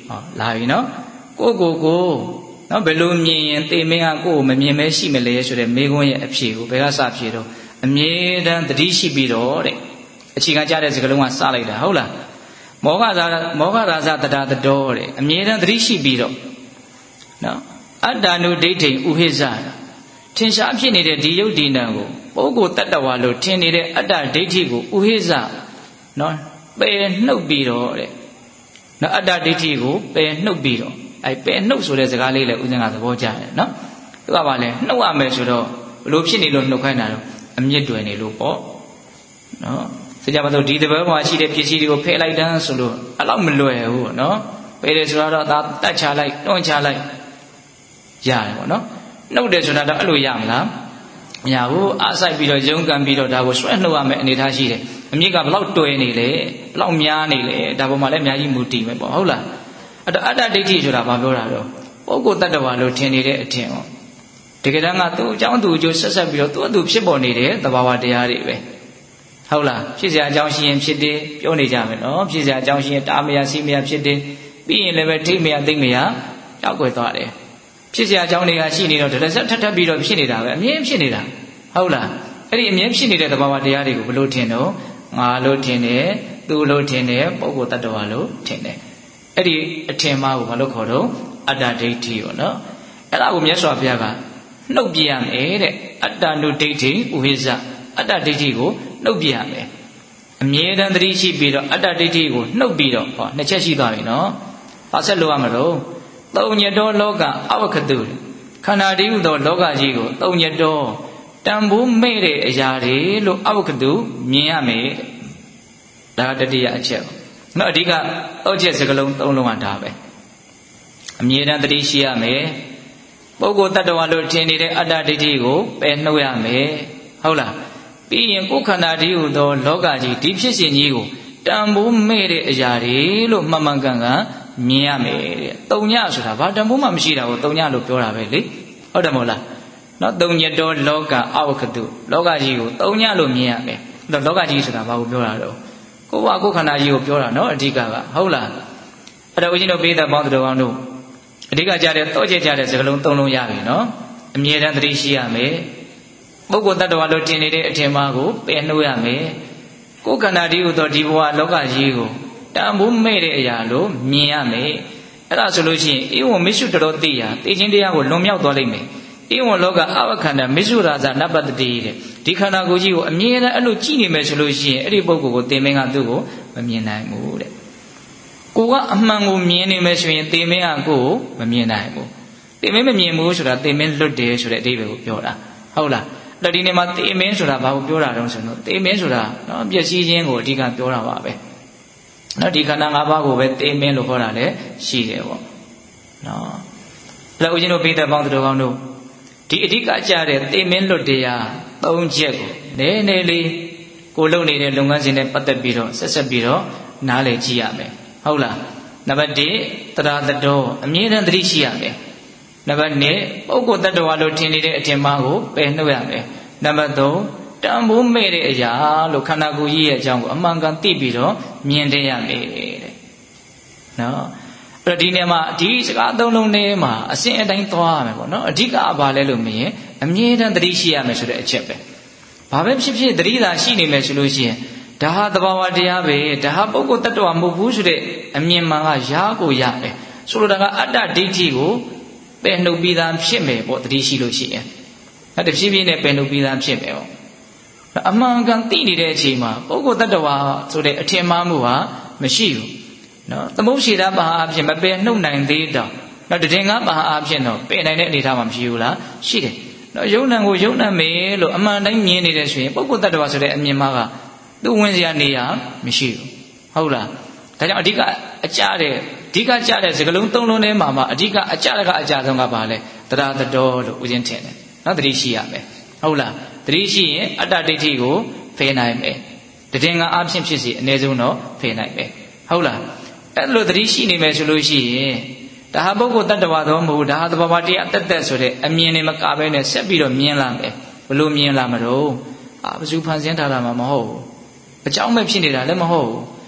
ဟောလာပြီနော်ကိုကိုကိုနော်ဘယ်လိုမြင်ရင်သေမင်းကကိုကိုမမြင်မဲရှိမလဲဆိုတဲ့မိခွန်းရဲ့အဖြေကိုဘယ်ကစဖြေတော့အမြဲတမ်းတတိရှိပြီးတော့တဲ့အခြေခံကြတဲ့စကားလုံးကစလိုက်တာဟုတ်လားမောဟရာမောဟရာဇတတတတော်တဲ့အမြဲတမ်းတတိရှိပြီးတော့နော်အတ္တနုဒိဋ္ဌိဥဟိဇထင်ရှားဖြစ်နေတဲ့ဒီယုတ်ဒီနံကိုပုဂ္ဂိုလ်တ attva လို့ထင်နေတဲ့အတ္တဒိဋ္ဌိကိုဥဟိဇနော်ပယ်နှုတ်ပြီးတော့တဲ့နော်အတ္တဒိဋ္ဌိကိုပယ်နှုတ်ပြီးတော့အဲပယ်နှုတ်ဆိုတဲ့စကားလေးလည်းဥစဉ်ကသဘောကျတယ်နော်သူကပါလဲနှုတ်ရမယ်ဆိုတော့ဘလို့ဖြစ်နေလို့နှုတ်ခိုင်းတာတော့အမြင့်တွယ်နေလို့ပေါ့နော်ဆိုကြပါစို့ဒီတပတ်မှာရှိတဲ့ပစ္စည်းတွေကိုဖယ်လိုက်တန်းဆိုလို့အဲ့လောက်မလွယ်ဘူးနော်ပယ်တယ်ဆိုတော့ဒါတတ်ချလိုက်တွန်းချလိုက်ရတယ်ပေါ့နော်နှုတ်တယ်ဆိုတာတော့အဲ့လိုရမလားမရဘူးအားဆိုင်ပြီးတော့ယုံကံပြီးတော့ဒါကိုဆွဲနှုတ်ရမယ်အနေထားရှိတယ်အမြင့်ကဘလောက်တွယ်နေလဲဘလောက်များနေလဲဒါပေါ်မှာလည်းအများကြီးမူတည်မယ်ပေါ့ဟုတ်လားအဲ့တော့အတ္တဒိဋ္ဌိဆိုတာဘာပြောတာတော့ပုဂ္ဂိုလ်တ attva လို့ထင်နေတဲ့အထင်ပေါ့တကယ်တမ်းကသူ့အကြောင်းသူအကျိုးဆက်ဆက်ပြီးတော့သူ့အတူဖြစ်ပေါ်နေတဲ့သဘာဝတရားတွေပဲဟုတ်လားဖြစ်စရာအကြောင်းရှိရင်ဖြစ်တယ်ပြောနေကြမယ်နော်ဖြစ်စရာအကြောင်းရှိရင်တာမယာစီမယာဖြစ်တယ်ပြီးရင်လည်းပဲထိမယာသိမယာကြောက်ွယ်သွားတယ်ဖြစ်စရာအကြောင်းတွေကရှိနေတော့တလက်ဆက်ထပ်ထပ်ပြီးတော့ဖြစ်နေတာပဲအမြဲဖြစ်နေတာဟုတ်လားအဲ့ဒီအမြဲဖြစ်နေတဲ့သဘာဝတရားတွေကိုဘယ်လိုထင်တော့ငါလို့ထင်တယ်သူလို့ထင်တယ်ပုဂ္ဂိုလ်တ attva လို့ထင်တယ်အဲ့ဒီအထင်မှားကိုဘာလို့ခေါ်တော့အတ္တဒိဋ္ဌိပေါ့နော်အဲ့ဒါကိုမြတ်စွာဘုရားကနှုတ်ပြရမယ်တဲ့အတ္တနုဒိဋ္ဌိဥဟိဇအတ္တဒိဋ္ဌိကိုနှုတ်ပြရမယ်အမြဲတမ်းသတိရှိပြီးတော့အတ္တဒိဋ္ဌိကိုနှုတ်ပြီးတော့ဟောနှစ်ချက်ရှိသွားပြီနော်ဘာဆက်လို့ရမလို့သုံးညတော်လောကအဝကတုခန္ဓာတည်းဟူသောလောကကြီးကိုသုံးညတော်တန်ဖိုးမဲ့တဲ့အရာတွေလို့အဝကတုမြင်ရမယ်ဒါကတတိယအချက်နော်အဓိကသုံးချက်စကလုံးသုံးလုံးကဒါပဲအမြဲတမ်းသတိရှိရမယ်ပုဂ္ဂိုလ်တ attva လို့ထင်နေတဲ့အတ္တဒိဋ္ဌိကိုပယ်နှုတ်ရမယ်ဟုတ်လားပြီးရင်ကိုယ်ခန္ဓာတည်းဟူသောလောကကြီးဒီဖြစ်စဉ်ကြီးကိုတန်ဖိုးမဲ့တဲ့အရာတွေလို့မှန်မှန်ကန်ကန်မြင်ရမယ်တဲ့။တုံညဆိုတာဘာတန်ဖိုးမှမရှိတာကိုတုံညလို့ပြောတာပဲလေ။ဟုတ်တယ်မဟုတ်လား။နော်တုံညတော်လောကအဝကတုလောကကြီးကိုတုံညလို့မြင်ရမယ်။လောကကြီးဆိုတာဘာကိုပြောတာတော့ကိုယ်ကကိုယ်ခန္ဓာကြီးကိုပြောတာနော်အဓိကကဟုတ်လား။အဲ့ဒါဦးဇင်းတို့ပိဋကပေါင်းတော်ကောင်းတို့အဓိကကြတဲ့တောကျကြတဲ့စကလုံးသုံးလုံးရပြီနော်။အမြဲတမ်းသတိရှိရမယ်။ပုဂ္ဂိုလ်တ attva လို့ထင်နေတဲ့အထင်မှားကိုပယ်နှုတ်ရမယ်။ကိုယ်ခန္ဓာတည်းဟူသောဒီဘဝလောကကြီးကိုတန်ဖိုးမဲ့တဲ့အရာလို့မြင်ရမယ်အဲ့ဒါဆိုလို့ရှိရင်ဧဝံမိစ္ဆုတရောတိယသိခြင်းတရားကိုလွန်မြောက်သွားလိမ့်မယ်ဧဝံလောကအဝခန္ဓာမိစ္ဆုရာဇနပတ္တိတဲ့ဒီခန္ဓာကိုယ်ကြီးကိုအမြဲတမ်းအဲ့လိုကြည့်နေမယ်ဆိုလို့ရှိရင်အဲ့ဒီပုဂ္ဂိုလ်ကိုသင်မင်းကသူ့ကိုမမြင်နိုင်ဘူးတဲ့ကိုကအမှန်ကိုမြင်နေမယ်ဆိုရင်သင်မင်းကကိုယ်ကိုမမြင်နိုင်ဘူးသင်မင်းမမြင်ဘူးဆိုတာသင်မင်းလွတ်တယ်ဆိုတဲ့အဓိပ္ပာယ်ကိုပြောတာဟုတ်လားအဲ့ဒီနေ့မှာသင်မင်းဆိုတာဘာကိုပြောတာတုံးဆိုတော့သင်မင်းဆိုတာနော်ပျက်စီးခြင်းကိုအဓိကပြောတာပါပဲနော်ဒီခန္ဓာ၅ပါးကိုပဲသေမင်းလို့ခေါ်တာလည်းရှိတယ်ပေါ့နော်အဲ့တော့ဦးဇင်းတို့ပိဋကပေါင်းတော်ကောင်းတို့ဒီအဓိကကြတဲ့သေမင်းလွတ်တရား၃ချက်ကိုနည်းနည်းလေးကိုလုပ်နေတဲ့လုပ်ငန်းစဉ်နဲ့ပတ်သက်ပြီးတော့ဆက်ဆက်ပြီးတော့နားလည်ကြည့်ရမယ်ဟုတ်လားနံပါတ်၁တရားတတော်အမြဲတမ်းသတိရှိရမယ်နံပါတ်၂ပုဂ္ဂိုလ်တ attva လို့ထင်နေတဲ့အထင်မှားကိုပယ်နှုတ်ရမယ်နံပါတ်၃တန်ဖိုးမဲ့တဲ့အရာလို့ခန္ဓာကိုယ်ကြီးရဲ့အကြောင်းကိုအမှန်ကန်သိပြီးတော့မြင်တဲ့ရမယ်တဲ့နော်အဲ့တော့ဒီနေရာမှာဒီစကားသုံးလုံးထဲမှာအစဉ်အတိုင်းသွားရမယ်ပေါ့နော်အဓိကဘာလဲလို့မမြင်အမြဲတမ်းသတိရှိရမယ်ဆိုတဲ့အချက်ပဲဘာပဲဖြစ်ဖြစ်သတိသာရှိနေမယ်ဆိုလို့ရှိရင်ဒါဟာသဘာဝတရားပဲဒါဟာပုဂ္ဂိုလ်တ attva မဟုတ်ဘူးဆိုတဲ့အမြင်မှန်ကရာကိုရမယ်ဆိုလိုတာကအတ္တဒိဋ္ဌိကိုပယ်နှုတ်ပြီးသားဖြစ်မယ်ပေါ့သတိရှိလို့ရှိရင်အဲ့တဖြည်းဖြည်းနဲ့ပယ်နှုတ်ပြီးသားဖြစ်မယ်ပေါ့အမှန်ကန်သိနေတဲ့အချိန်မှာပုဂ္ဂိုလ်တ attva ဆိုတဲ့အထင်မှားမှုဟာမရှိဘူးနော်သမုတ်ရှိတာပါအဖြစ်မပယ်နှုတ်နိုင်သေးတော့နော်တည်ငါပါအဖြစ်တော့ပယ်နိုင်တဲ့အနေအထားမှာမရှိဘူးလားရှိတယ်နော်ယုံနံကိုယုံနံမယ်လို့အမှန်တိုင်းမြင်နေတဲ့ဆိုရင်ပုဂ္ဂိုလ်တ attva ဆိုတဲ့အမြင်မှားကသူ့ဝင်စရာနေရာမရှိဘူးဟုတ်လားဒါကြောင့်အဓိကအကြတဲ့အဓိကကြတဲ့စကလုံးသုံးလုံးထဲမှာမှအဓိကအကြတကအကြဆုံးကပါလဲတရားတတော်လို့ဦးဇင်းထင်တယ်နော်တတိရှိရမယ်ဟုတ်လားတတိရှိရင်အတ္တဒိဋ္ဌိကိုဖယ်နိုင်မယ်တည်ငါအဖြစ်ဖြစ်စီအ ਨੇ ဆုံးတော့ဖယ်နိုင်မယ်ဟုတ်လားအဲ့လိုတတိရှိနေမယ်ဆိုလို့ရှိရင်ဒါဟာပုဂ္ဂိုလ်တ attva တော့မဟုတ်ဒါဟာသဘာဝတရားတက်တက်ဆိုတဲ့အမြင်နဲ့မကဘဲနဲ့ဆက်ပြီးတော့မြင်လာမယ်ဘလို့မြင်လာမလို့အာဘယ်သူဖန်ဆင်းထားတာမှမဟုတ်ဘူးအကြောင်းမဲ့ဖြစ်နေတာလည်းမဟုတ်ဘူး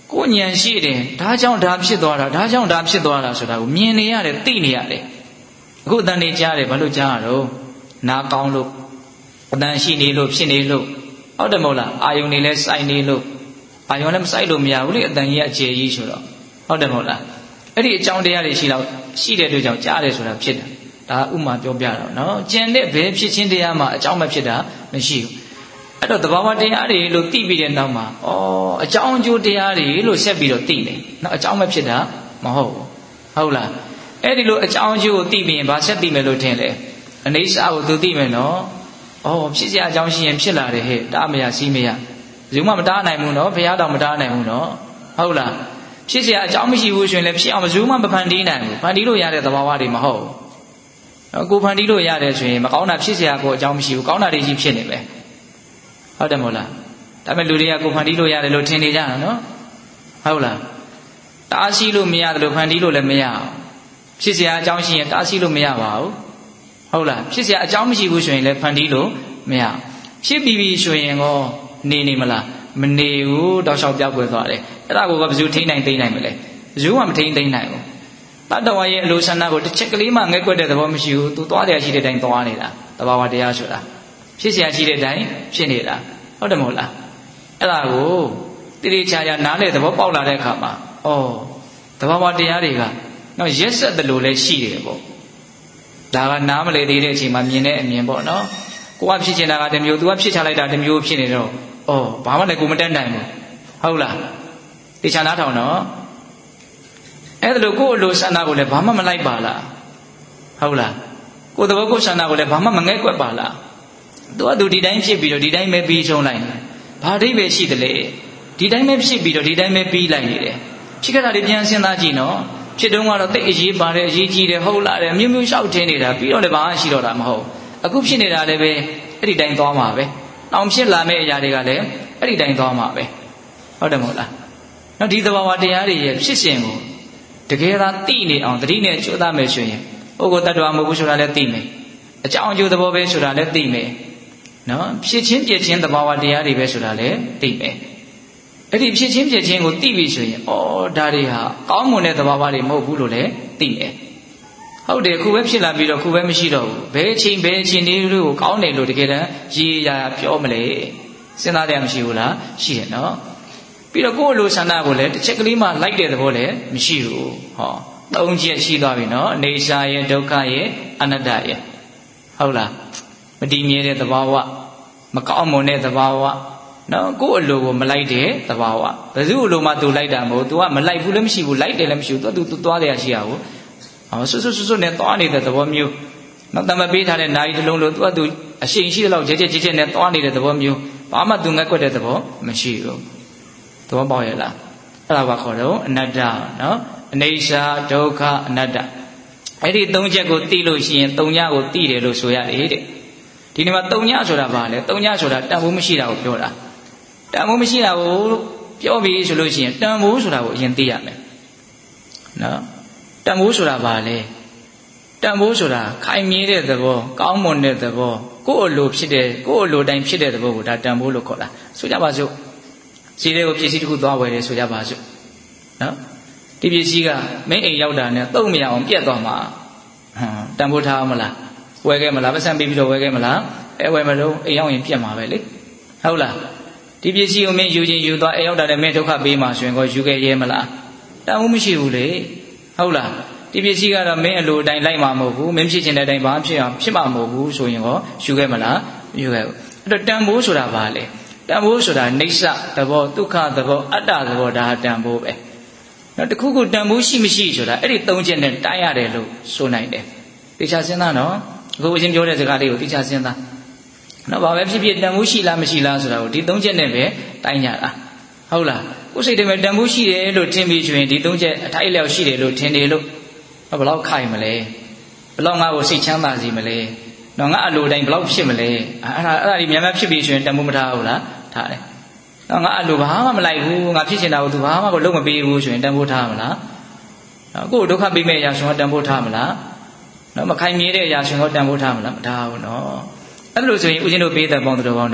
ကိုဉာဏ်ရှိတယ်ဒါကြောင့်ဒါဖြစ်သွားတာဒါကြောင့်ဒါဖြစ်သွားတာဆိုတာကိုမြင်နေရတယ်သိနေရတယ်အခုအတန်နေကြားတယ်ဘာလို့ကြားရတော့နားကောင်းလို့အတန်ရှိနေလို့ဖြစ်နေလို့ဟုတ်တယ်မဟုတ်လားအာယုန်နေလဲစိုက်နေလို့အာယုန်လည်းမစိုက်လို့မရဘူးလေအတန်ကြီးအခြေကြီးဆိုတော့ဟုတ်တယ်မဟုတ်လားအဲ့ဒီအကြောင်းတရားတွေရှိတော့ရှိတဲ့အတွက်ကြောင့်ကြားတယ်ဆိုတာဖြစ်တယ်ဒါဥမာပြောပြတော့နော်ကျန်တဲ့ဘယ်ဖြစ်ချင်းတရားမှာအကြောင်းမဖြစ်တာမရှိဘူးအဲ့တော့သဘာဝတရားတွေလို့သိပြီးတဲ့နောက်မှာဩအကြောင်းအကျိုးတရားတွေလို့ဆက်ပြီးတော့သိတယ်နော်အကြောင်းမဖြစ်တာမဟုတ်ဘူးဟုတ်လားအဲ့ဒီလိုအကြောင်းအကျိုးကိုသိပြီးရင်ဘာဆက်သိမယ်လို့ထင်လဲအနိစ္စကိုသူသိမယ်နော်ဩဖြစ်စရာအကြောင်းရှိရင်ဖြစ်လာတယ်ဟဲ့တားမရစီးမရဘယ်သူမှမတားနိုင်ဘူးနော်ဘုရားတော်မတားနိုင်ဘူးနော်ဟုတ်လားဖြစ်စရာအကြောင်းမရှိဘူးဆိုရင်လည်းဖြစ်အောင်ဘယ်သူမှမဖန်တီးနိုင်ဘူးဖန်တီးလို့ရတဲ့သဘာဝတွေမဟုတ်ဘူးနော်ကိုဖန်တီးလို့ရတယ်ဆိုရင်မကောင်းတာဖြစ်စရာကိုအကြောင်းမရှိဘူးကောင်းတာတွေကြီးဖြစ်နေပဲဟုတ်တယ်မဟုတ်လားဒါပေမဲ့လူတွေကကိုဖန်တီးလို့ရတယ်လို့ထင်နေကြတာနော်ဟုတ်လားတားဆီးလို့မရတယ်လို့ဖန်တီးလို့လည်းမရအောင်ဖြစ်စရာအကြောင်းရှိရင်တားဆီးလို့မရပါဘူးဟုတ်လားဖြစ်စရာအကြောင်းမရှိဘူးဆိုရင်လည်းဖန်တီးလို့မရဖြစ်ပြီးပြီဆိုရင်ကောနေနေမလားမနေဘူးတောက်လျှောက်ပြောက်ွယ်သွားတယ်အဲ့ဒါကိုကဘယ်သူထိန်းနိုင်သိမ်းနိုင်မလဲဘယ်သူမှမထိန်းသိမ်းနိုင်ဘူးတတ္တဝါရဲ့အလိုဆန္ဒကိုတစ်ချက်ကလေးမှငဲ့ကွက်တဲ့သဘောမရှိဘူးသူသွားတယ်ရှိတဲ့အတိုင်းသွားနေတာသဘာဝတရားဆိုတာဖြစ်เสียရှိတဲ့အတိုင်းဖြစ်နေတာဟုတ်တယ်မဟုတ်လားအဲ့ဒါကိုတိတိကျကျနားလေသဘောပေါက်လာတဲ့အခါမှာဩသဘာဝတရားတွေကနော်ရက်ဆက်တယ်လို့လည်းရှိတယ်ပေါ့ဒါကနားမလေသေးတဲ့အချိန်မှာမြင်တဲ့အမြင်ပေါ့နော်ကိုကဖြစ်ချင်တာကတစ်မျိုးသူကဖြစ်ချလိုက်တာတစ်မျိုးဖြစ်နေတော့ဩဘာမှလည်းကိုမတက်နိုင်ဘူးဟုတ်လားတေချာနားထောင်နော်အဲ့ဒါလို့ကိုယ့်အလိုဆန္ဒကိုလည်းဘာမှမလိုက်ပါလားဟုတ်လားကိုယ်သဘောကိုယ်ဆန္ဒကိုလည်းဘာမှမငဲ့ကွက်ပါလားသူကသူဒီတိုင်းဖြစ်ပြီးတော့ဒီတိုင်းပဲပြီးဆုံးလိုက်တယ်ဘာအဓိပ္ပာယ်ရှိတယ်လေဒီတိုင်းပဲဖြစ်ပြီးတော့ဒီတိုင်းပဲပြီးလိုက်နေတယ်ဖြစ်ခဲ့တာတွေပြန်စဉ်းစားကြည့်နော်ဖြစ်တုန်းကတော့တိတ်အရေးပါတယ်အရေးကြီးတယ်ဟုတ်လားတယ်မြို့မြို့လျှောက်ထင်းနေတာပြီးတော့လည်းဘာမှရှိတော့တာမဟုတ်အခုဖြစ်နေတာလည်းပဲအဲ့ဒီတိုင်းသွားမှာပဲတောင်ဖြစ်လာမယ့်အရာတွေကလည်းအဲ့ဒီတိုင်းသွားမှာပဲဟုတ်တယ်မဟုတ်လားနော်ဒီသဘာဝတရားတွေရဲ့ဖြစ်စဉ်ကိုတကယ်သာသိနေအောင်သတိနဲ့ကြိုးစားမယ်ဆိုရင်ပုဂ္ဂိုလ်တ attva မဟုတ်ဘူးဆိုတာလည်းသိမယ်အကြောင်းအကျိုးသဘောပဲဆိုတာလည်းသိမယ်နော်ဖြစ်ချင်းပြည့်ချင်းသဘာဝတရားတွေပဲဆိုတာလည်းသိမယ်အဲ့ဒီဖြစ်ချင်းပြည့်ချင်းကိုသိပြီဆိုရင်ဩဒါတွေဟာကောင်းမွန်တဲ့သဘာဝတွေမဟုတ်ဘူးလို့လည်းသိမယ်ဟုတ်တယ်ခုပဲဖြစ်လာပြီးတော့ခုပဲမရှိတော့ဘူးဘယ်အချိန်ဘယ်အချိန်လေးကိုကောင်းတယ်လို့တကယ်တမ်းရည်ရပြောမလဲစဉ်းစားတယ်မရှိဘူးလားရှိတယ်နော်ပြီးတော့ကိုယ့်လိုဆန္ဒကိုလည်းတစ်ချက်ကလေးမှလိုက်တဲ့သဘောလည်းမရှိဘူးဟောသုံးချက်ရှိသွားပြီနော်အနေစာရဲ့ဒုက္ခရဲ့အနတ္တရဲ့ဟုတ်လားမတည်မြဲတဲ့သဘာဝမကောင်းမွန်တဲ့သဘာဝနော်ကိုယ့်အလိုကိုမလိုက်တဲ့သဘာဝဘယ်သူ့အလိုမှသူလိုက်တာမဟုတ် तू ကမလိုက်ဘူးလည်းမရှိဘူးလိုက်တယ်လည်းမရှိဘူး तू သူသွားတယ်ရှိရဘူးဟောဆွတ်ဆွတ်ဆွတ်နဲ့သွားနေတဲ့သဘောမျိုးနော်တမပေးထားတဲ့နာရီတစ်လုံးလို့ तू က तू အရှိန်ရှိတဲ့လောက်ကြဲကြဲကြဲကြဲနဲ့သွားနေတဲ့သဘောမျိုးဘာမှ तू ငက်ကွက်တဲ့သဘောမရှိဘူးသဘောပေါက်ရဲ့လားအဲ့ဒါဘာခေါ်တော့အနတ္တနော်အနေစာဒုက္ခအနတ္တအဲ့ဒီသုံးချက်ကိုသိလို့ရှိရင်သုံးညကိုသိတယ်လို့ဆိုရတယ်တဲ့ဒီနေ့မှာသုံးညဆိုတာဘာလဲသုံးညဆိုတာတန်ဖိုးမရှိတာကိုပြောတာတန်ဖိုးမရှိတာကိုပြောပြီးဆိုလို့ရှိရင်တန်ဖိုးဆိုတာကိုအရင်သိရမယ်နော်တန်ဖိုးဆိုတာဘာလဲတန်ဖိုးဆိုတာခိုင်မြဲတဲ့သဘောကောင်းမွန်တဲ့သဘောကိုယ့်အလိုဖြစ်တဲ့ကိုယ့်အလိုတိုင်းဖြစ်တဲ့သဘောကိုဒါတန်ဖိုးလို့ခေါ်တာဆိုကြပါစို့ဈေးတွေကိုပစ္စည်းတစ်ခုသွားဝယ်တယ်ဆိုကြပါစို့နော်ဒီပစ္စည်းကမင်းအိမ်ရောက်တာနဲ့သုံးမရအောင်ပြက်သွားမှာဟမ်တန်ဖိုးထားအောင်မလားဝယ်ခဲ့မလားပတ်စံပေးပြီးတော့ဝယ်ခဲ့မလားအဲဝယ်မလို့အိမ်ရောက်ရင်ပြက်မှာပဲလေဟုတ်လားဒီပစ္စည်းကိုမင်းယူချင်းယူသွားအိမ်ရောက်တာနဲ့မင်းဒုက္ခပေးမှာဆိုရင်ကိုယူခဲ့ရဲမလားတန်ဖိုးမရှိဘူးလေဟုတ်လားဒီပစ္စည်းကတော့မင်းအလိုအတိုင်းလိုက်မှာမဟုတ်ဘူးမင်းဖြစ်ချင်တဲ့အတိုင်းဘာဖြစ်အောင်ဖြစ်မှာမဟုတ်ဘူးဆိုရင်ကိုယူခဲ့မလားယူခဲ့ဘူးအဲ့တော့တန်ဖိုးဆိုတာဘာလဲတန်ဖိုးဆိုတာနေဆသဘောဒုက္ခသဘောအတ္တသဘောဒါဟာတန်ဖိုးပဲနော်တခုခုတန်ဖိုးရှိမရှိဆိုတာအဲ့ဒီသုံးချက်နဲ့တိုင်းရတယ်လို့ဆိုနိုင်တယ်တေချာစဉ်းစားနော်အခုအချင်းပြောတဲ့စကားလေးကိုတေချာစဉ်းစားနော်ဘာပဲဖြစ်ဖြစ်တန်ဖိုးရှိလားမရှိလားဆိုတာကိုဒီသုံးချက်နဲ့ပဲတိုင်းကြတာဟုတ်လားကိုယ်စိတ်ထဲမှာတန်ဖိုးရှိတယ်လို့ထင်ပြီးဆိုရင်ဒီသုံးချက်အထိုက်အလျောက်ရှိတယ်လို့ထင်တယ်လို့ဘယ်လောက်ခိုင်မလဲဘယ်လောက်ငါ့ကိုစိတ်ချမ်းသာစေမလဲနော်ငါအလိုတိုင်းဘယ်လောက်ဖြစ်မလဲအဲ့ဒါအဲ့ဒါဒီများများဖြစ်ပြီးဆိုရင်တန်ဖိုးမထားဘူးလားထားတယ်နော်ငါအလိုဘာမှမလိုက်ဘူးငါဖြစ်ချင်တာကိုသူဘာမှကိုလုံးမပေးဘူးဆိုရင်တန်ဖိုးထားမလားနော်ကိုယ်ဒုက္ခပေးမဲ့အရာရှင်ကတန်ဖိုးထားမလားနော်မခိုင်မြဲတဲ့အရာရှင်ကတန်ဖိုးထားမလားမထားဘူးနော်အဲ့လိုဆိုရင်ဦးဇင်းတို့ပေးတဲ့ပေါင်းတော်ပေါင်းတို့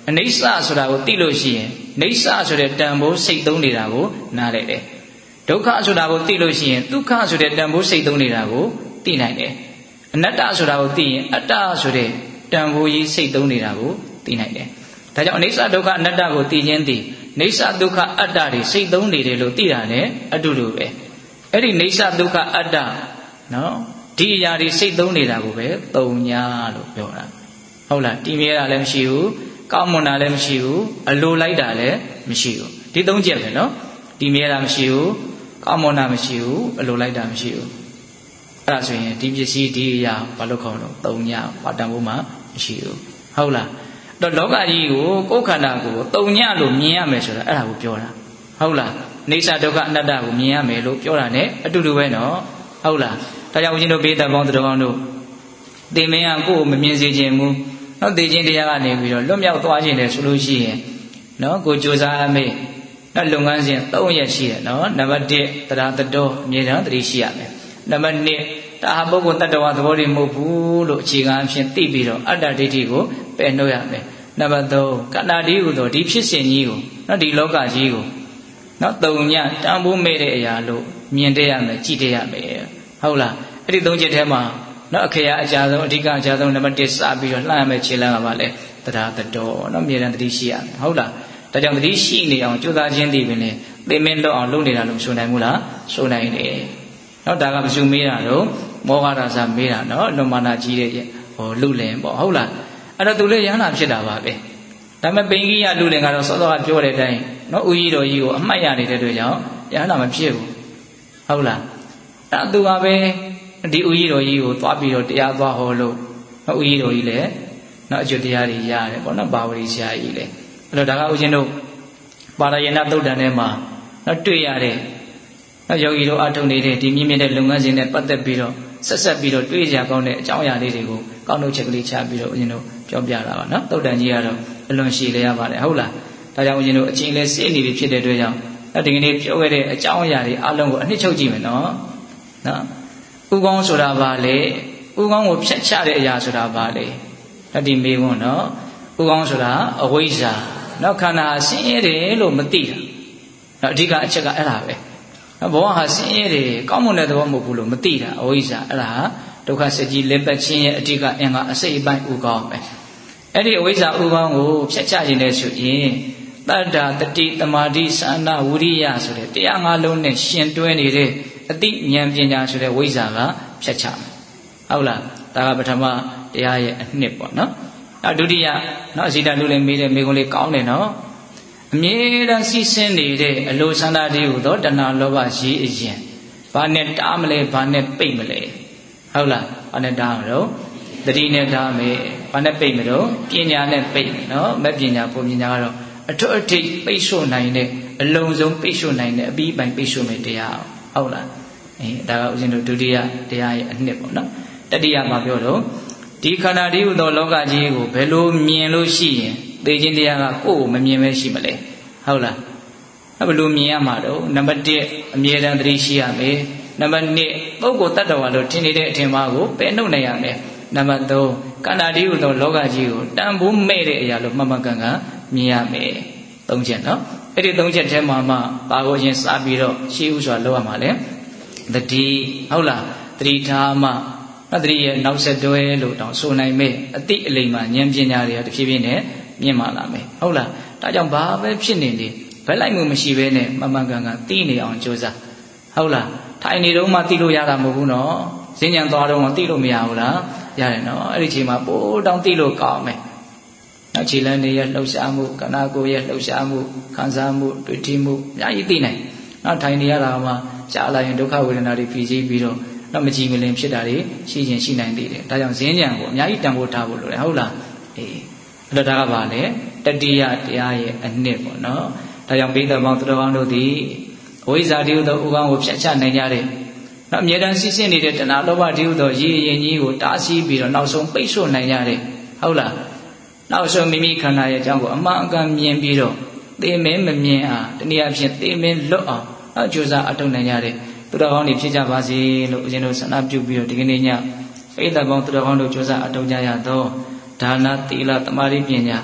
အနိစ္စဆိုတာကိုသိလို့ရှိရင်နိစ္စဆိုတဲ့တန်ဖိုးစိတ်သုံးနေတာကိုနားလည်တယ်ဒုက္ခဆိုတာကိုသိလို့ရှိရင်ဒုက္ခဆိုတဲ့တန်ဖိုးစိတ်သုံးနေတာကိုသိနိုင်တယ်အနတ္တဆိုတာကိုသိရင်အတ္တဆိုတဲ့တန်ဖိုးကြီးစိတ်သုံးနေတာကိုသိနိုင်တယ်ဒါကြောင့်အနိစ္စဒုက္ခအနတ္တကိုသိခြင်းသည်နိစ္စဒုက္ခအတ္တတွေစိတ်သုံးနေတယ်လို့သိတာနဲ့အတူတူပဲအဲ့ဒီနိစ္စဒုက္ခအတ္တနော်ဒီအရာတွေစိတ်သုံးနေတာကိုပဲသုံးညာလို့ပြောတာဟုတ်လားတည်မြဲတာလည်းမရှိဘူးကောင်းမွန်တာလည်းမရှိဘူးအလိုလိုက်တာလည်းမရှိဘူးဒီသုံးချက်ပဲနော်တည်မြဲတာမရှိဘူးကောင်းမွန်တာမရှိဘူးအလိုလိုက်တာမရှိဘူးအဲ့ဒါဆိုရင်ဒီပစ္စည်းဒီအရာဘာလို့ခေါ်တော့သုံးညာဘာတန်ဖို့မှမရှိဘူးဟုတ်လားတော့လောကကြီးကိုကိုယ်ခန္ဓာကိုသုံးညလို့မြင်ရမယ်ဆိုတာအဲ့ဒါကိုပြောတာဟုတ်လားအိဋ္ဌဒုက္ခအနတ္တကိုမြင်ရမယ်လို့ပြောတာ ਨੇ အတူတူပဲနော်ဟုတ်လားဒါကြောင့်ဦးဇင်းတို့ဘေးတပေါင်းတော်ကောင်းတို့သိမင်းကကိုယ်ကိုမမြင်စေခြင်းမူနော်သိခြင်းတရားကနေပြီးတော့လွတ်မြောက်သွားခြင်းတယ်ဆိုလို့ရှိရင်နော်ကိုကြိုးစားအမေနော်လုပ်ငန်းစဉ်သုံးရက်ရှိတယ်နော်နံပါတ်တစ်တရားတတော်အမြဲတမ်းသတိရှိရမယ်နံပါတ်နှစ်ဒါဟာပုဂ္ဂိုလ်တ attva သဘောတွေမဟုတ်ဘူးလို့အခြေခံအဖြစ်သိပြီးတော့အတ္တဒိဋ္ဌိကိုပယ်နှုတ်ရမယ်နံပါတ်သုံးကန္တာဒီဟုသောဒီဖြစ်စဉ်ကြီးကိုနော်ဒီလောကကြီးကိုနော်တုံညတန်ဖိုးမဲ့တဲ့အရာလို့မြင်တတ်ရမယ်ကြည့်တတ်ရမယ်ဟုတ်လားအဲ့ဒီသုံးချက်ထဲမှာနော်အခရာအကြဆုံးအဓိကအကြဆုံးနံပါတ်တစ်စပြီးတော့လှမ်းရမယ်ခြေလှမ်းကပါလေတရားတတော်နော်မြေတံသတိရှိရမယ်ဟုတ်လားဒါကြောင့်သတိရှိနေအောင်ကြိုးစားခြင်းဒီပင်လေသိမင်းလွတ်အောင်လုပ်နေတာလို့ဆိုနိုင်ဘူးလားဆိုနိုင်တယ်နော်ဒါကမစုမေးတာတော့မောဟရာဇမေးတာနော်လွန်မာနာကြီးတဲ့ဟိုလူလင်ပေါ့ဟုတ်လားအဲ့တော့သူလည်းရဟန္တာဖြစ်တာပါပဲဒါပေမဲ့ပိန်ကြီးရလူလင်ကတော့စောစောကပြောတဲ့အတိုင်းနော်ဦးကြီးတော်ကြီးကိုအမှတ်ရနေတဲ့အတွက်ကြောင့်ရဟန္တာမဖြစ်ဘူးဟုတ်လားအဲ့သူကပဲဒီဦးကြီးတော်ကြီးကိုသွားပြီးတော့တရားသွားဟောလို့နော်ဦးကြီးတော်ကြီးလည်းနော်အကျိုးတရားတွေရတယ်ပေါ့နော်ပါဝရီဆရာကြီးလည်းအဲ့တော့ဒါကဦးဇင်းတို့ပါရယနာသုတ်တန်ထဲမှာနော်တွေ့ရတဲ့နော်ယောဂီတို့အထုတ်နေတဲ့ဒီမြင့်မြတ်တဲ့လုပ်ငန်းစဉ်နဲ့ပတ်သက်ပြီးတော့ဆက်ဆက်ပြီးတော့တွေ့ကြကောင်းတဲ့အကြောင်းအရာလေးတွေကိုကောက်နှုတ်ချက်ကလေးချပြီးတော့ဦးဇင်းတို့ပြောပြတာပါနော်သုတ်တန်ကြီးကတော့အလွန်ရှည်လေရပါတယ်ဟုတ်လားဒါကြောင့်ဦးဇင်းတို့အချင်းလဲစေးနေပြီဖြစ်တဲ့အတွက်ကြောင့်ဒီကနေ့ပြောခဲ့တဲ့အကြောင်းအရာတွေအလုံးကိုအနှစ်ချုပ်ကြည့်မယ်နော်နော်ဥကောင်းဆိုတာဘာလဲဥကောင်းကိုဖြတ်ချတဲ့အရာဆိုတာဘာလဲဒီမေခွန်းနော်ဥကောင်းဆိုတာအဝိဇ္ဇာနော်ခန္ဓာဆင်းရဲတယ်လို့မသိတာနော်အဓိကအချက်ကအဲ့ဒါပဲဘဝဟာဆင်းရဲတယ်ကောင်းမွန်တဲ့သဘောမဟုတ်ဘူးလို့မသိတာအဝိဇ္ဇာအဲ့ဒါဟာဒုက္ခစကြီးလက်ပတ်ခြင်းရဲ့အဓိကအင်္ဂါအစိတ်အပိုင်းဥကောင်းပဲအဲ့ဒီအဝိဇ္ဇာဥကောင်းကိုဖြတ်ချခြင်းနဲ့ဆိုရင်တတ္တာတတိတမာတိသန္တာဝိရိယဆိုတဲ့တရားငါးလုံးနဲ့ရှင်တွဲနေတဲ့အတိဉာဏ်ပညာဆိုတဲ့ဝိဇ္ဇာကဖြတ်ချမယ်ဟုတ်လားဒါကပထမတရားရဲ့အနှစ်ပေါ့နော်နောက်ဒုတိယနော်အစီတလူလည်းမေးတဲ့မေးခွန်းလေးကောင်းတယ်နော်အမြဲတမ်းစီးဆင်းနေတဲ့အလိုဆန္ဒတွေဟူသောတဏှာလောဘရေးအရင်ဘာနဲ့တားမလဲဘာနဲ့ပိတ်မလဲဟုတ်လားဘာနဲ့တားမလို့တတိနဲ့တားမယ်ဘာနဲ့ပိတ်မလို့ပညာနဲ့ပိတ်မယ်နော်မဲ့ပညာပုံပညာကတော့အထွတ်အထိပ်ပိတ်ဆို့နိုင်တဲ့အလုံးစုံပိတ်ဆို့နိုင်တဲ့အပြီးပိုင်ပိတ်ဆို့မယ်တရားဟုတ်လားအဲဒါကဦးဇင်းတို့ဒုတိယတရားရဲ့အနှစ်ပေါ့နော်တတိယမှာပြောတော့ဒီခန္ဓာတည်းဟူသောလောကကြီးကိုဘယ်လိုမြင်လို့ရှိရင်သိခြင်းတရားကကိုယ်ကိုမမြင်ပဲရှိမလဲဟုတ်လားဘယ်လိုမြင်ရမှာတော့နံပါတ်တစ်အမြဲတမ်းသတိရှိရမယ်နံပါတ်နှစ်ပုဂ္ဂိုလ်တ attva လို့ထင်နေတဲ့အထင်မှားကိုပယ်နှုတ်နိုင်ရမယ်နံပါတ်သုံးခန္ဓာတည်းဟူသောလောကကြီးကိုတန်ဖိုးမဲ့တဲ့အရာလို့မှတ်မှတ်ကန်ကန်မြင်ရမယ်သုံးချက်နော်အဲ့ဒီသုံးချက်ထဲမှာမှပါကိုချင်းစပြီးတော့ရှေးဥစွာလောက်ရမှာလေတတိဟုတ်လားတတိထားမှတတိရဲ့နောက်ဆက်တွဲလို့တောင်ဆိုနိုင်မယ်အတိအလိမ္မာဉာဏ်ပညာတွေကတဖြည်းဖြည်းနဲ့မြင့်မာလာမယ်ဟုတ်လားဒါကြောင့်ဘာပဲဖြစ်နေနေဘယ်လိုက်မှုမရှိဘဲနဲ့မမှန်ကန်ကန်သိနေအောင်ကြိုးစားဟုတ်လားထိုင်နေတော့မှသိလို့ရတာမဟုတ်ဘူးနော်ဈဉ္ဉံသွားတော့မှသိလို့မရဘူးလားရတယ်နော်အဲ့ဒီချိန်မှာပိုးတောင်သိလို့ကောင်းမယ်နောက်ခြေလမ်းတွေရဲ့လှုပ်ရှားမှုခန္ဓာကိုယ်ရဲ့လှုပ်ရှားမှုခံစားမှုတွေ့ထိမှုအများကြီးသိနိုင်နောက်ထိုင်နေရတာမှရှားလာရင်ဒုက္ခဝေဒနာတွေဖြည့်ဆည်းပြီးတော့တော့မကြည်မလင်ဖြစ်တာတွေရှိခြင်းရှိနိုင်သေးတယ်ဒါကြောင့်ဈဉ္ဉံကိုအများကြီးတန်ဖိုးထားဖို့လိုတယ်ဟုတ်လားအေးအဲ့တော့ဒါကပါလေတတိယတရားရဲ့အနှစ်ပေါ့နော်ဒါကြောင့်ပိဋကပေါင်းသူတော်ကောင်းတို့သည်အဝိဇ္ဇာတည်းဟူသောဥကောင်းကိုဖြတ်ချနိုင်ကြတဲ့နောက်အမြဲတမ်းစီးဆင်းနေတဲ့တဏှာလောဘတည်းဟူသောရည်ရင်ကြီးကိုတားဆီးပြီးတော့နောက်ဆုံးပိတ်ဆို့နိုင်ကြတဲ့ဟုတ်လားနောက်ဆုံးမိမိခန္ဓာရဲ့အကြောင်းကိုအမှန်အကန်မြင်ပြီးတော့သိမင်းမမြင်အားတနည်းအားဖြင့်သိမင်းလွတ်အောင်နောက်ကြိုးစားအထောက်နိုင်ကြတဲ့သူတော်ကောင်းတွေဖြစ်ကြပါစေလို့ဦးဇင်းတို့ဆန္ဒပြုပြီးတော့ဒီကနေ့ညပိဋကပေါင်းသူတော်ကောင်းတို့ကြိုးစားအထောက်ကြရသောဒါနသီလသမာဓိပညာ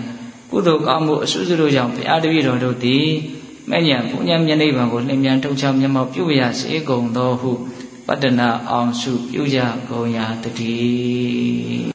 ကုသိုလ်ကောင်းမှုအစွတ်စွတ်တို့ကြောင့်ဘုရားတပည့်တော်တို့သည်မဲ့ညာဘုညာမျက်နှိပ်ဗံကိုလင်းမြန်ထုတ်ချမျက်မှောက်ပြုရစေကုန်သောဟုပတ္တနာအောင်စုပြုကြကုန်ရာတည်း